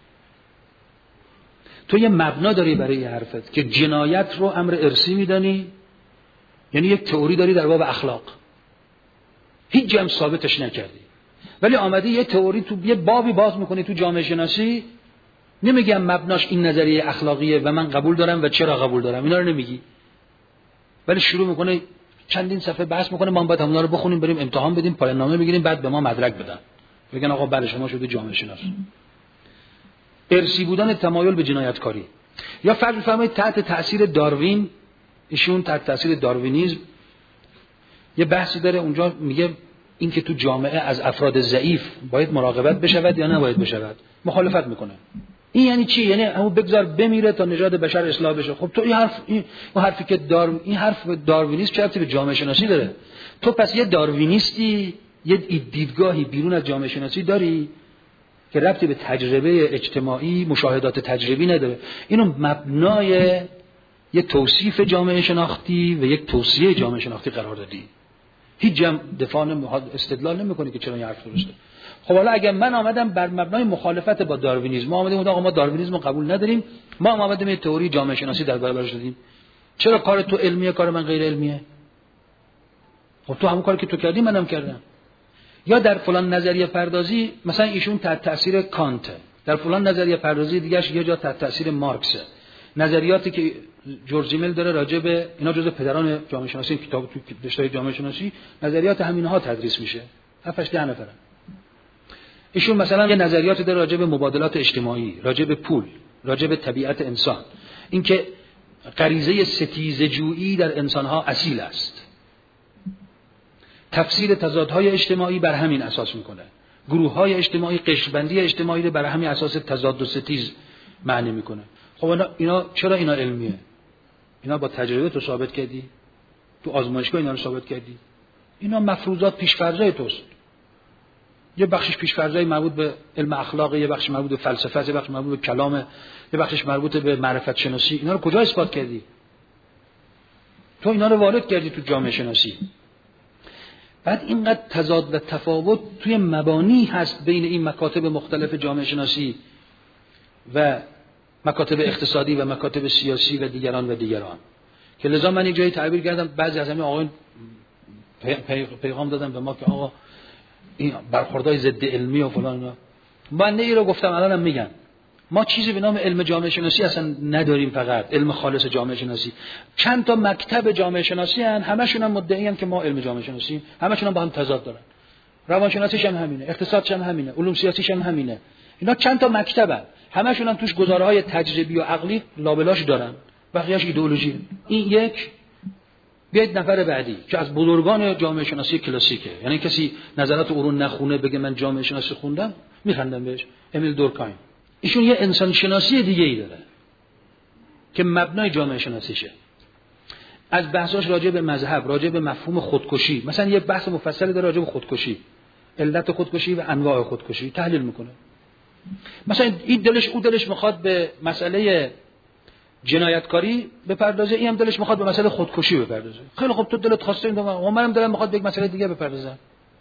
تو یه مبنا داری برای حرفت که جنایت رو امر ارثی میدانی، یعنی یک تئوری داری در باب اخلاق، هیچ جا هم ثابتش نکردی، ولی آمدی یه تئوری تو یه بابی باز میکنی تو جامعه شناسی، نمیگم مبناش این نظریه اخلاقیه و من قبول دارم و چرا قبول دارم، اینا رو نمیگی، ولی شروع میکنه چندین صفحه بحث میکنه ما باید اونا رو بخونیم، بریم امتحان بدیم، پایان نامه بگیریم، بعد به ما مدرک بدن، بگن آقا بله شما شده جامعه شناس. ارثی بودن تمایل به جنایتکاری. یا فرض بفرمایید تحت تاثیر داروین، ایشون تحت تاثیر داروینیسم یه بحثی داره اونجا، میگه این که تو جامعه از افراد ضعیف باید مراقبت بشود یا نباید بشود، مخالفت میکنه. این یعنی چی؟ یعنی همون بگذار بمیره تا نژاد بشر اصلاح بشه. خب تو این حرفی که این حرف داروینیسم چه ربطی به جامعه شناسی داره؟ تو پس یه داروینیستی، یه دیدگاهی بیرون از جامعه شناسی داری که ربطی به تجربه اجتماعی، مشاهدات تجربی نداره. اینو مبنای یه توصیف جامعه شناختی و یک توصیه جامعه شناختی قرار دادی. هیچ جمع دفاع استدلال نمی‌کنی که چرا این حرف درسته. خب حالا اگر من آمدم بر مبنای مخالفت با داروینیسم، ما آمدیم آقا ما داروینیسم رو قبول نداریم، ما آمدیم یه تئوری جامعه شناسی در برابرش دادیم، چرا کار تو علمیه کار من غیر علمیه؟ خب تو همون کاری که تو کردی منم کردم. یا در فلان نظریه پردازی مثلا ایشون تحت تاثیر کانت، در فلان نظریه پردازی دیگه‌اش یه جا تحت تاثیر مارکس. نظریاتی که جورج زیمل داره راجع به اینا جزء پدران جامعه شناسی، کتاب تو رشته جامعه شناسی نظریات همینها تدریس میشه، 7-8 نفرن. ایشون مثلا یه نظریاتی داره راجع به مبادلات اجتماعی، راجع به پول، راجع به طبیعت انسان، اینکه غریزه ستیزه‌جویی در انسان‌ها اصیل است. تفسیر تضادهای اجتماعی بر همین اساس میکنه. گروه‌های اجتماعی، قشربندی اجتماعی رو بر همین اساس تضاد و ستیز معنی میکنه. خب اینا چرا اینا علمیه؟ اینا با تجربه تو ثابت کردی؟ تو آزمایشگاه اینا رو ثابت کردی؟ اینا مفروضات پیش‌فرضای توست. یه بخشش پیش‌فرضای مربوط به علم اخلاق، یه بخش مربوط به فلسفه، یه بخش مربوط به کلام، یه بخشش مربوط به معرفت شناسی. اینا رو کجا اثبات کردی؟ تو اینا رو وارد کردی تو جامعه شناسی. بعد اینقدر تضاد و تفاوت توی مبانی هست بین این مکاتب مختلف جامعه شناسی و مکاتب اقتصادی و مکاتب سیاسی و دیگران که لذا من یک جایی تعبیر کردم، بعضی از همین آقایون پیغام دادن به ما که آقا این برخوردهای ضد علمی و فلان. من این رو گفتم، الانم میگم ما چیزی به نام علم جامعه شناسی اصلا نداریم، فقط علم خالص جامعه شناسی. چند تا مکتب جامعه شناسی هستن، همشون هم مدعی ان که ما علم جامعه شناسی، همشون هم با هم تضاد دارن. روانشناسیش هم همینه، اقتصادش هم همینه، علوم سیاسیش هم همینه. اینا چند تا مکتبن، همشون هم توش گزاره‌های تجربی و عقلی لابلاش دارن، بقیه‌اش ایدئولوژی. این یک. بیاید نفر بعدی که از بزرگان جامعه شناسی کلاسیکه، یعنی کسی نظرات او رو نخونه بگه من جامعه شناسی خوندم، میخندم بهش، امیل دورکایم. ایشون یه انسان شناسی دیگه ای داره که مبنای جامعه شناسیشه. از بحثاش راجع به مذهب، راجع به مفهوم خودکشی، مثلا یه بحث مفصلی داره راجع به خودکشی، علت خودکشی و انواع خودکشی تحلیل میکنه. مثلا این دلش میخواد به مسئله جنایتکاری بپردازه، این هم دلش میخواد به مسئله خودکشی بپردازه. خیلی خب تو دلت خواسته این دو، منم دلم میخواد به یک مسئله دیگه بپردازم.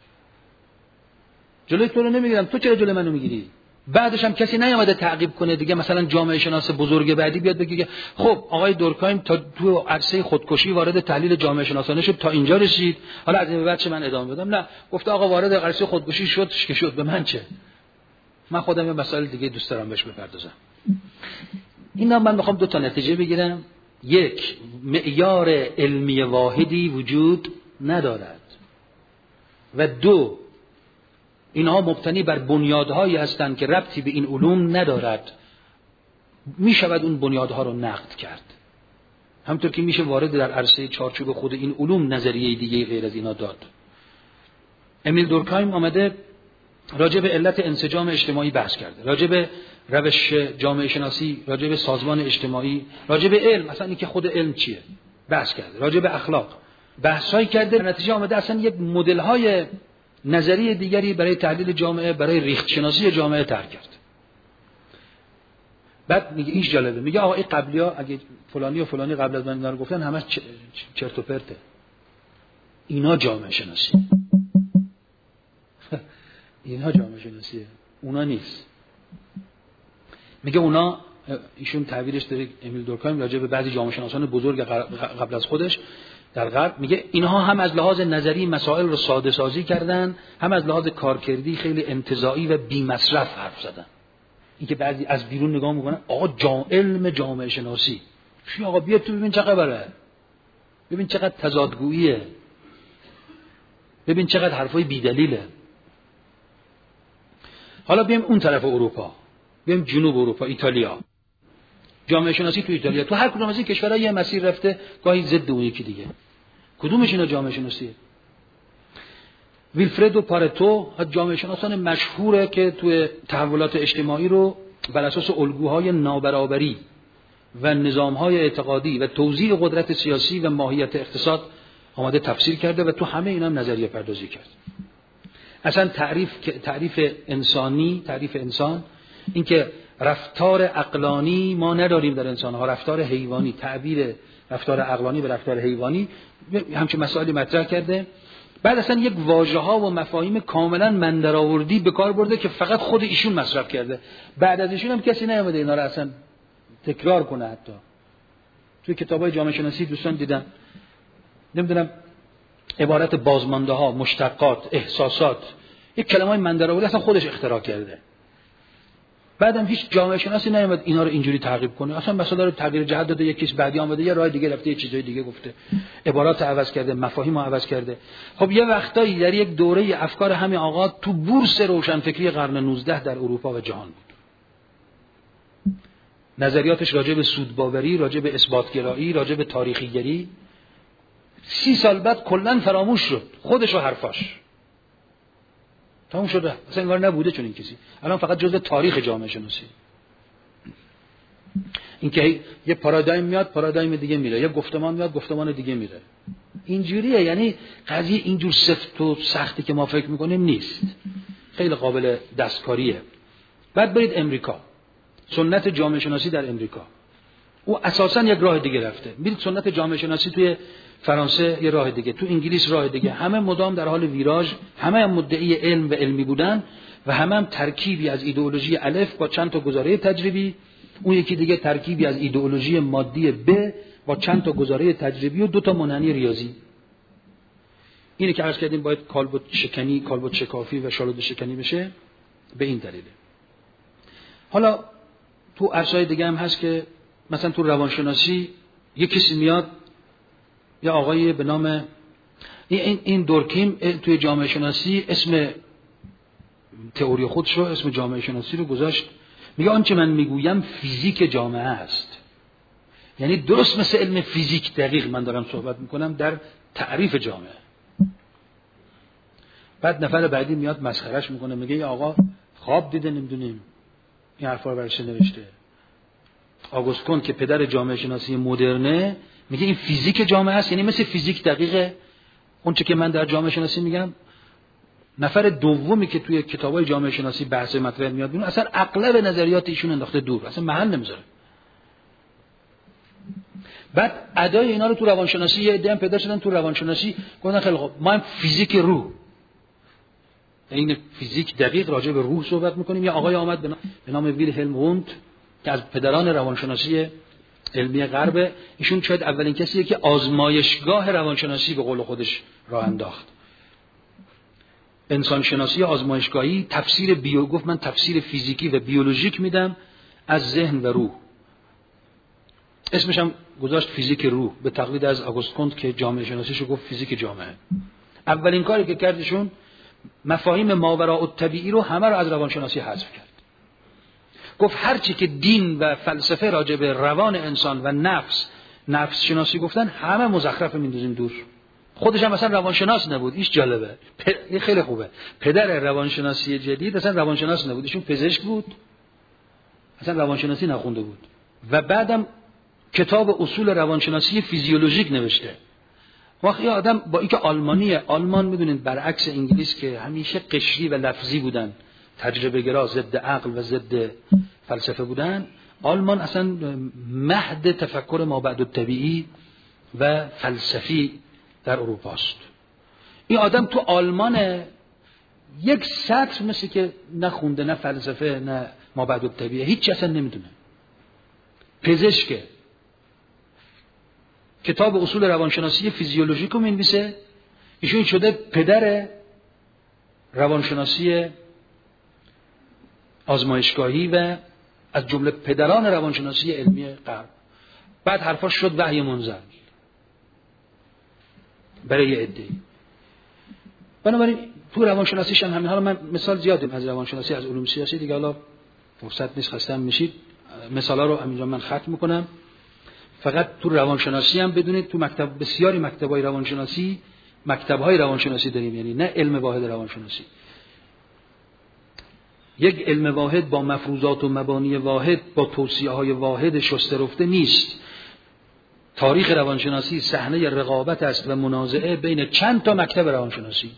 جلوی تو رو نمیگیرم، تو چرا جلوی منو میگیری؟ بعدش هم کسی نیامده تعقیب کنه دیگه، مثلا جامعه شناس بزرگ بعدی بیاد بگه خب آقای دورکایم تا تو عرصه خودکشی وارد تحلیل جامعه شناسانه شد، تا اینجا رسید، حالا از این به بعد چه من ادامه بدم؟ نه، گفته آقا وارد عرصه خودکشی شد که شد، به من چه؟ من خودم یه مسائل دیگه دوست دارم بهش بپردازم. اینا من میخوام دو تا نتیجه بگیرم. یک، معیار علمی واحدی وجود ندارد و دو، اینها مبتنی بر بنیادهایی هستند که ربطی به این علوم ندارد. میشود اون بنیادها رو نقد کرد، همونطور که میشه وارد در عرصه چارچوب خود این علوم نظریه دیگه غیر از اینا داد. امیل دورکایم آمده راجع به علت انسجام اجتماعی بحث کرده، راجع به روش جامعه شناسی، راجع به سازمان اجتماعی، راجع به علم، مثلا اینکه خود علم چیه بحث کرده، راجع به اخلاق بحثایی کرده. در نتیجه آمده اصلا یک مدل‌های نظریه دیگری برای تحلیل جامعه، برای ریخت شناسی جامعه طرح کرد. بعد میگه ایش جالبه، میگه آقا این قبلی‌ها اگه فلانی و فلانی قبل از من اینا رو گفتن همش چرت و پرته، اینا جامعه شناسی اینا جامعه شناسیه، اونا نیست. میگه اونا، ایشون تعبیرش داره امیل دورکایم راجع به بعضی جامعه شناسان بزرگ قبل از خودش در غرب، میگه اینها هم از لحاظ نظری مسائل رو ساده سازی کردن، هم از لحاظ کارکردی خیلی انتزاعی و بی مصرف حرف زدن. اینکه بعضی از بیرون نگاه میکنن آقا علم جامعه شناسی چی؟ آقا بیا تو ببین چه خبره، ببین چقدر تضادگوییه، ببین چقدر حرفای بی دلیله. حالا بیایم اون طرف اروپا، بیایم جنوب اروپا، ایتالیا. جامعه شناسی تو ایتالیا، تو هر کدوم از این کشورها یه مسیر رفته، گاهی ضد اون یکی دیگه. کدومش اینا جامعه شناسیه؟ ویلفردو پارتو جامعه شناسان مشهوره که تو تحولات اجتماعی رو بر اساس الگوهای نابرابری و نظامهای اعتقادی و توزیع قدرت سیاسی و ماهیت اقتصاد آماده تفسیر کرده و تو همه اینا هم نظریه پردازی کرد. اصلا تعریف انسان این که رفتار عقلانی ما نداریم در انسان‌ها، رفتار حیوانی، تعبیر رفتار عقلانی به رفتار حیوانی، همچین مسائلی مطرح کرده. بعد اصلا یک واژه‌ها و مفاهیم کاملا مندرآوردی به کار برده که فقط خود ایشون مصرف کرده، بعد از ایشون هم کسی نیامده اینا رو اصلا تکرار کنه. حتی توی کتاب‌های جامعه شناسی دوستان دیدم، نمیدونم، عبارت بازمانده‌ها، مشتقات، احساسات، یک کلمه‌های مندرآوردی اصلا خودش اختراع کرده. بعدم هیچ جامعه شناسی نیامد اینا رو اینجوری تعقیب کنه، اصلا مثلا رو تغییر جهت داده، یکیش بعدی آمده یه راه دیگه رفته، یه چیزای دیگه گفته، عبارات عوض کرده، مفاهیم رو عوض کرده. خب یه وقتایی در یک دوره افکار همین آقا تو بورس روشنفکری قرن 19 در اروپا و جهان بود. نظریاتش راجع به سودباوری، راجع به اثباتگرایی، راجع به تاریخیگری 30 سال بعد کلاً فراموش شد، خودش و حرفاش تموم شده، اصلا انگار نبوده چون این کسی. الان فقط جزء تاریخ جامعه شناسی. اینکه یه پارادایم میاد، پارادایم دیگه میره، یه گفتمان میاد، گفتمان دیگه میره. اینجوریه، یعنی قضیه اینجور سفت و سختی که ما فکر میکنیم نیست. خیلی قابل دستکاریه. بعد برید امریکا، سنت جامعه شناسی در امریکا، او اساسا یک راه دیگه رفته. میرید سنت جامعه شناسی توی فرانسه یه راه دیگه، تو انگلیس راه دیگه، همه مدام در حال ویراژ، همه هم مدعی علم و علمی بودن و همه هم ترکیبی از ایدئولوژی الف با چند تا گزاره تجربی، اون یکی دیگه ترکیبی از ایدئولوژی مادی ب با چند تا گزاره تجربی و 2 تا منحنی ریاضی. اینه که عرض کردیم باید کالبد شکنی، کالبد شکافی و شالود شکنی بشه، به این دلیله. حالا تو عرصه‌های دیگه هم هست که مثلا تو روانشناسی یک کسی میاد، یا آقایی به نام این دورکیم توی جامعه شناسی اسم تئوری خودش رو، اسم جامعه شناسی رو گذاشت، میگه آنچه من میگویم فیزیک جامعه است. یعنی درست مثل علم فیزیک دقیق من دارم صحبت میکنم در تعریف جامعه. بعد نفر بعدی میاد مسخرهش میکنه، میگه ای آقا خواب دیده نمیدونیم این حرفا رو برش نوشته. آگوست کونت که پدر جامعه شناسی مدرنه میگه این فیزیک جامعه است، یعنی مثل فیزیک دقیقه. اون چه که من در جامعه شناسی میگم، نفر دومی که توی کتابای جامعه شناسی بحث مطرح میاد بیرون اصلا اغلب نظریات ایشون انداخته دور، اصلا محل نمیذاره. بعد ادای اینا رو تو روانشناسی یه عده هم پیدا شدن تو روانشناسی گفتن خیلی خوب ما هم فیزیک روح، این فیزیک دقیق راجع به روح صحبت میکنیم. یا آقای آمد به نام ویلهلم ووندت که از پدران روانشناسی علمی غرب، ایشون شاید اولین کسیه که آزمایشگاه روانشناسی به قول خودش راه انداخت. انسان شناسی آزمایشگاهی، تفسیر گفت من تفسیر فیزیکی و بیولوژیک میدم از ذهن و روح. اسمش هم گذاشت فیزیک روح، به تقلید از آگوست کونت که جامعه شناسیشو گفت فیزیک جامعه. اولین کاری که کردشون مفاهیم ماوراء الطبیعی رو همه رو از روانشناسی حذف کرد. گفت هرچی که دین و فلسفه راجع به روان انسان و نفس شناسی گفتن همه مزخرف میندازیم دور. خودش هم اصلا روانشناس نبود. ایش جالبه، این خیلی خوبه. پدر روانشناسی جدید اصلا روانشناس نبود، ایشون پزشک بود، اصلا روانشناسی نخونده بود. و بعدم کتاب اصول روانشناسی فیزیولوژیک نوشته. وقتی آدم با اینکه آلمانیه، آلمان میدونید برعکس انگلیس که همیشه قشری و لفظی بودن، تجربه گرا، ضد عقل و ضد فلسفه بودن، آلمان اصلا مهد تفکر مابعد الطبیعی و فلسفی در اروپا است. این آدم تو آلمان یک سطر مثل که نخونده، نه فلسفه نه مابعد الطبیعی، هیچ اصلا نمیدونه. پزشکه، کتاب اصول روانشناسی فیزیولوژیک رو می‌نویسه. ایشون شده پدر روانشناسی آزمایشگاهی و از جمله پدران روانشناسی علمی غرب. بعد حرفاش شد وحی منزل برای عده‌ای. بنابراین تو روانشناسیش هم همین. حالا من مثال زیادی از روانشناسی، از علوم سیاسی دیگه، حالا فرصت نیست، خستم میشید، مثالا رو همینجا من ختم میکنم. فقط تو روانشناسی هم بدونید تو مکتب بسیاری مکتب‌های روانشناسی، مکتب‌های روانشناسی داریم، یعنی نه علم واحد روانشناسی. یک علم واحد با مفروضات و مبانی واحد، با توصیه‌های واحد شسته رفته نیست. تاریخ روانشناسی صحنه رقابت است و منازعه بین چند تا مکتب روانشناسی.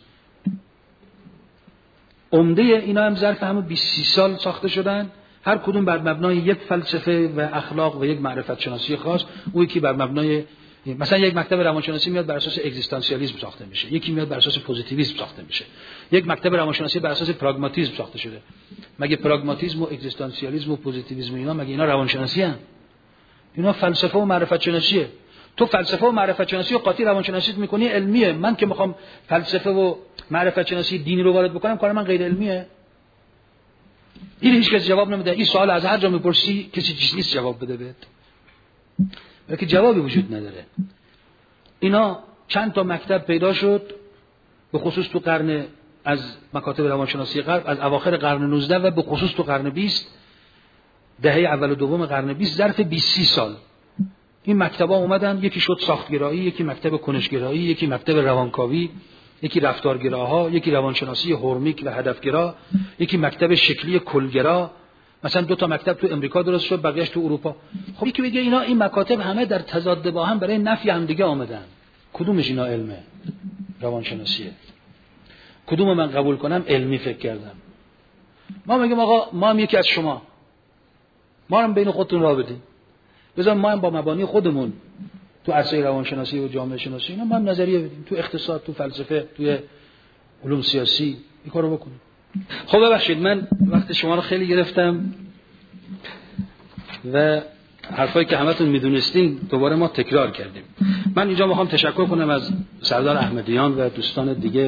عمده اینا هم ظرف همون 20 سال ساخته شدن، هر کدوم بر مبنای یک فلسفه و اخلاق و یک معرفت شناسی خاص. اون یکی بر مبنای، مثلا یک مکتب روانشناسی میاد بر اساس اگزیستانسیالیسم ساخته میشه، یکی میاد بر اساس پوزیتیویسم ساخته میشه، یک مکتب روانشناسی بر اساس پراگماتیسم ساخته شده. مگه پراگماتیسم و اگزیستانسیالیسم و پوزیتیویسم اینا مگه اینا روانشناسی ان؟ اینا فلسفه و معرفت شناسیه. تو فلسفه و معرفت شناسی و قاطی روانشناسی میکنی علمیه. من که میخوام فلسفه و معرفت شناسی دینی رو وارد بکنم، کار من غیر علمیه. این هیچ کس جواب نمیده. این سوال از هر جا میپرسی کسی چیز نیست جواب بده بهت، بلکه جوابی وجود نداره. اینا چند تا مکتب پیدا شد، به خصوص تو قرن، از مکاتب روانشناسی غرب از اواخر قرن 19 و به خصوص تو قرن 20، دهه اول و دوم قرن 20، ظرف 20-30 سال این مکتبا اومدن. یکی شد ساختگرایی، یکی مکتب کنشگرایی، یکی مکتب روانکاوی، یکی رفتارگراها، یکی روانشناسی هورمیک و هدفگرا، یکی مکتب شکلی کلگرا. مثلا 2 تا مکتب تو امریکا درست شد، بقیه‌اش تو اروپا. خب یکی بگه اینا، این مکاتب همه در تضاد با هم برای نفی هم دیگه آمدن. کدومش اینا علمه؟ روانشناسیه. کدوم من قبول کنم علمی فکر کردم؟ ما میگیم آقا ما هم یکی از شما، ما هم بین خودتون راه بدیم، بذار ما هم با مبانی خودمون تو عرصه روانشناسی و جامعه شناسی اینا ما هم نظریه بدیم، تو اقتصاد، تو فلسفه، تو علوم سیاسی این کارو بکنیم. خب ببخشید من وقت شما رو خیلی گرفتم و حرفایی که همتون میدونستین دوباره ما تکرار کردیم. من اینجا میخوام تشکر کنم از سردار احمدیان و دوستان دیگه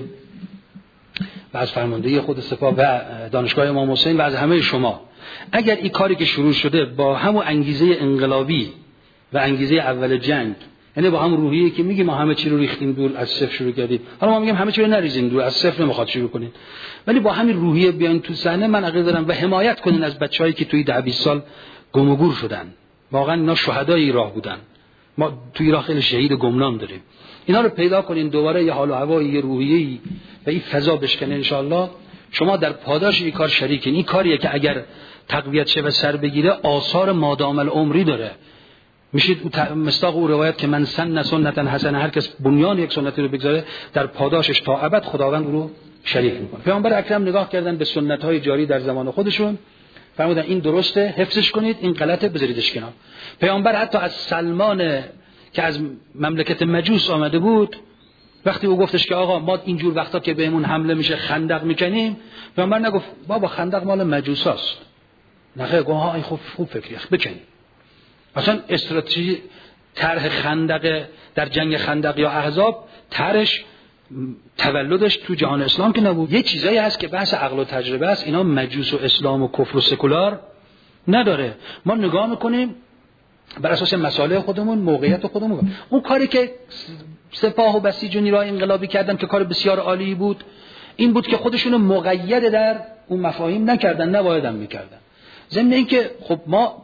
و از فرماندهی خود سپاه و دانشگاه امام حسین و از همه شما. اگر این کاری که شروع شده با همون انگیزه انقلابی و انگیزه اول جنگ، یعنی با هم روحیه‌ای که میگیم ما همه چی رو ریختیم دور از صفر شروع کردیم، حالا ما میگیم همه چی رو نریزین دور از صفر، نمیخواد شروع کنین، ولی با همین روحیه بیاین تو صحنه، من عقیده دارم و حمایت کنین از بچه‌هایی که توی 10-20 سال گم و گور شدن. واقعا اینا شهدای راه بودن، ما توی راه خیلی شهید گمنام داریم. اینا رو پیدا کنین، دوباره یه حال و هوای یه روحیه‌ای و این فضا بشکنه. ان شاءالله شما در پاداش این کار شریکین. این کاریه که اگر تقویت شه و سر بگیره آثار مادام العمری داره. میشید مصداق او روایت که من سن سنتا حسنه، هر کس بنیان یک سنتی رو بگذاره در پاداشش تا ابد خداوند او رو شریک میکنه. پیامبر اکرم نگاه کردن به سنت‌های جاری در زمان خودشون، فرمودن این درسته حفظش کنید، این غلطه بذاریدش کنار. پیامبر حتی از سلمان که از مملکت مجوس آمده بود وقتی او گفتش که آقا ما اینجور وقتا که بهمون حمله میشه خندق میکنیم، پیامبر نگفت بابا خندق مال مجوساست، نه گفت ها این خوب فکریه بکنیم. اصلا استراتژی طرح خندق در جنگ خندق یا احزاب طرحش تولدش تو جهان اسلام که نبود. یه چیزایی هست که بحث عقل و تجربه است، اینا مجوس و اسلام و کفر و سکولار نداره. ما نگاه میکنیم بر اساس مصالح خودمون، موقعیت خودمون. اون کاری که سپاه و بسیج و نیروهای انقلابی کردن که کار بسیار عالی بود، این بود که خودشونو مقید در اون مفاهیم نکردن، نباید هم میکردن. ضمن اینکه خب ما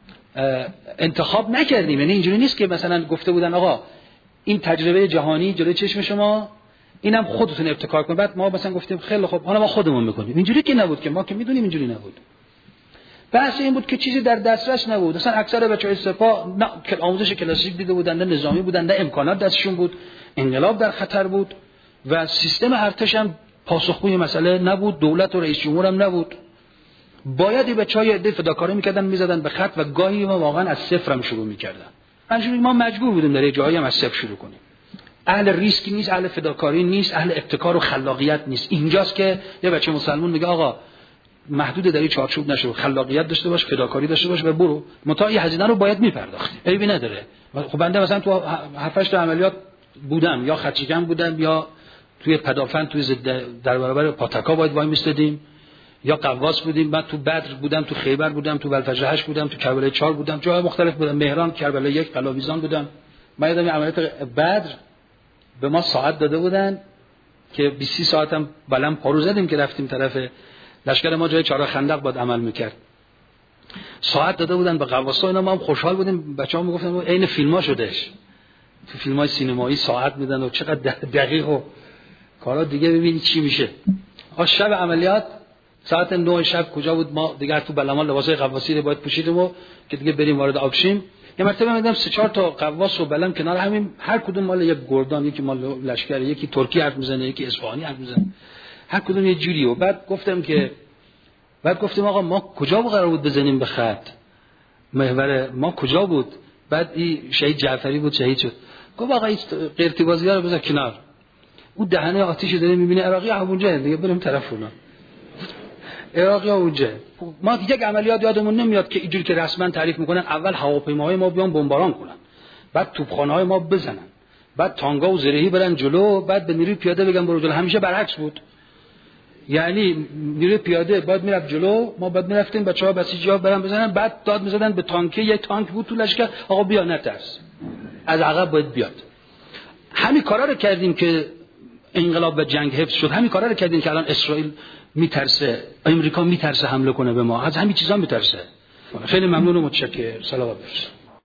انتخاب نکردیم، یعنی اینجوری نیست که مثلا گفته بودن آقا این تجربه جهانی جلوی چشم شما، اینم خودتون ابتکار کنید، بعد ما مثلا گفتیم خیلی خب حالا ما خودمون میکنیم. اینجوری که نبود، که ما که میدونیم اینجوری نبود. بحث این بود که چیزی در دسترس نبود. مثلا اکثر بچهای سپاه نه آموزش کلاسیک دیده بودن، نه نظامی بودن، نه امکانات دستشون بود، انقلاب در خطر بود و سیستم ارتش هم پاسخگوی مسئله نبود، دولت و رئیس جمهور هم نبود. باید این بچهای عده فداکاری میکردن، میزدن به خط و گاهی ما واقعا از صفر هم شروع میکردن. همینجوری ما مجبور بودیم در جایی هم از صفر شروع کنیم. اهل ریسک نیست، اهل فداکاری نیست، اهل ابتکار و خلاقیت نیست. اینجاست که یه بچه مسلمان میگه آقا محدود در این چارچوب نشو، خلاقیت داشته باش، فداکاری داشته باش و برو. متأ هزینه رو باید میپرداختی، عیبی نداره. خب بنده مثلا تو 7-8 تا عملیات بودم، یا خدشه‌کن بودم، یا توی پدافند توی در برابر پاتکا باید وای میستادیم، یا قواس بودیم. بعد تو بدر بودم، تو خیبر بودم، تو بلفجر 8 بودم، تو کربلای 4 بودم، جای مختلف بودم، مهران، کربلای 1، قلاویزان بودم. ما یادم عملیات بدر به ما ساعت داده بودن که 20 ساعت هم بلند پارو زدیم که رفتیم طرف لشکر ما، جای چهار خندق باید عمل میکرد. ساعت داده بودن به قواسا، اینا ما هم خوشحال بودیم. بچه‌ها میگفتن عین فیلم‌ها شدهش، تو فیلم‌های سینمایی ساعت میدن و چقدر دقیق و کارا دیگه. ببینید چی میشه. شب عملیات ساعت 9 شب کجا بود؟ ما دیگه تو بلمان لباسای قواسی رو باید پوشیدیم و که دیگه بریم وارد آب شیم. یه مرتبه دیدم 3-4 تا قواس و بلم کنار همین، هر کدوم مال یک گردان، یکی مال لشکر، یکی ترکی حرف میزنه، یکی اصفهانی حرف میزنه، هر کدوم یه جوری. و بعد گفتیم آقا ما کجا قرار بود بزنیم به خط؟ محور ما کجا بود؟ بعد این شهید جعفری بود، شهید شد. گفت آقا این قرتی بازی‌ها رو بذار کنار، اون دهنه آتیشو داره میبینه، عراقی همونجا دیگه، بریم طرف اونا. عراقی اونجا. ما یک عملیات یادمون نمیاد که اینجوری که رسما تعریف میکنن، اول هواپیماهای ما بیان بمباران کنن، بعد توپخانه‌های ما بزنن، بعد تانگا و زرهی برن جلو، بعد به نیروی پیاده بگن برو جلو. همیشه برعکس بود. یعنی نیروی پیاده باید میرفت جلو، ما بعد میرفتیم بچه‌ها بسیجی‌ها برن بزنن، بعد داد میزدن به تانکه، یک تانک بود تو لشکر، آقا بیا نترس، از عقب باید بیاد. همین کارا رو کردیم که انقلاب و جنگ حفظ شد. همین کارا رو کردیم که الان اسرائیل میترسه، امریکا میترسه حمله کنه به ما، از همین چیزا میترسه. خیلی ممنون و متشکرم. صلوات بفرستید.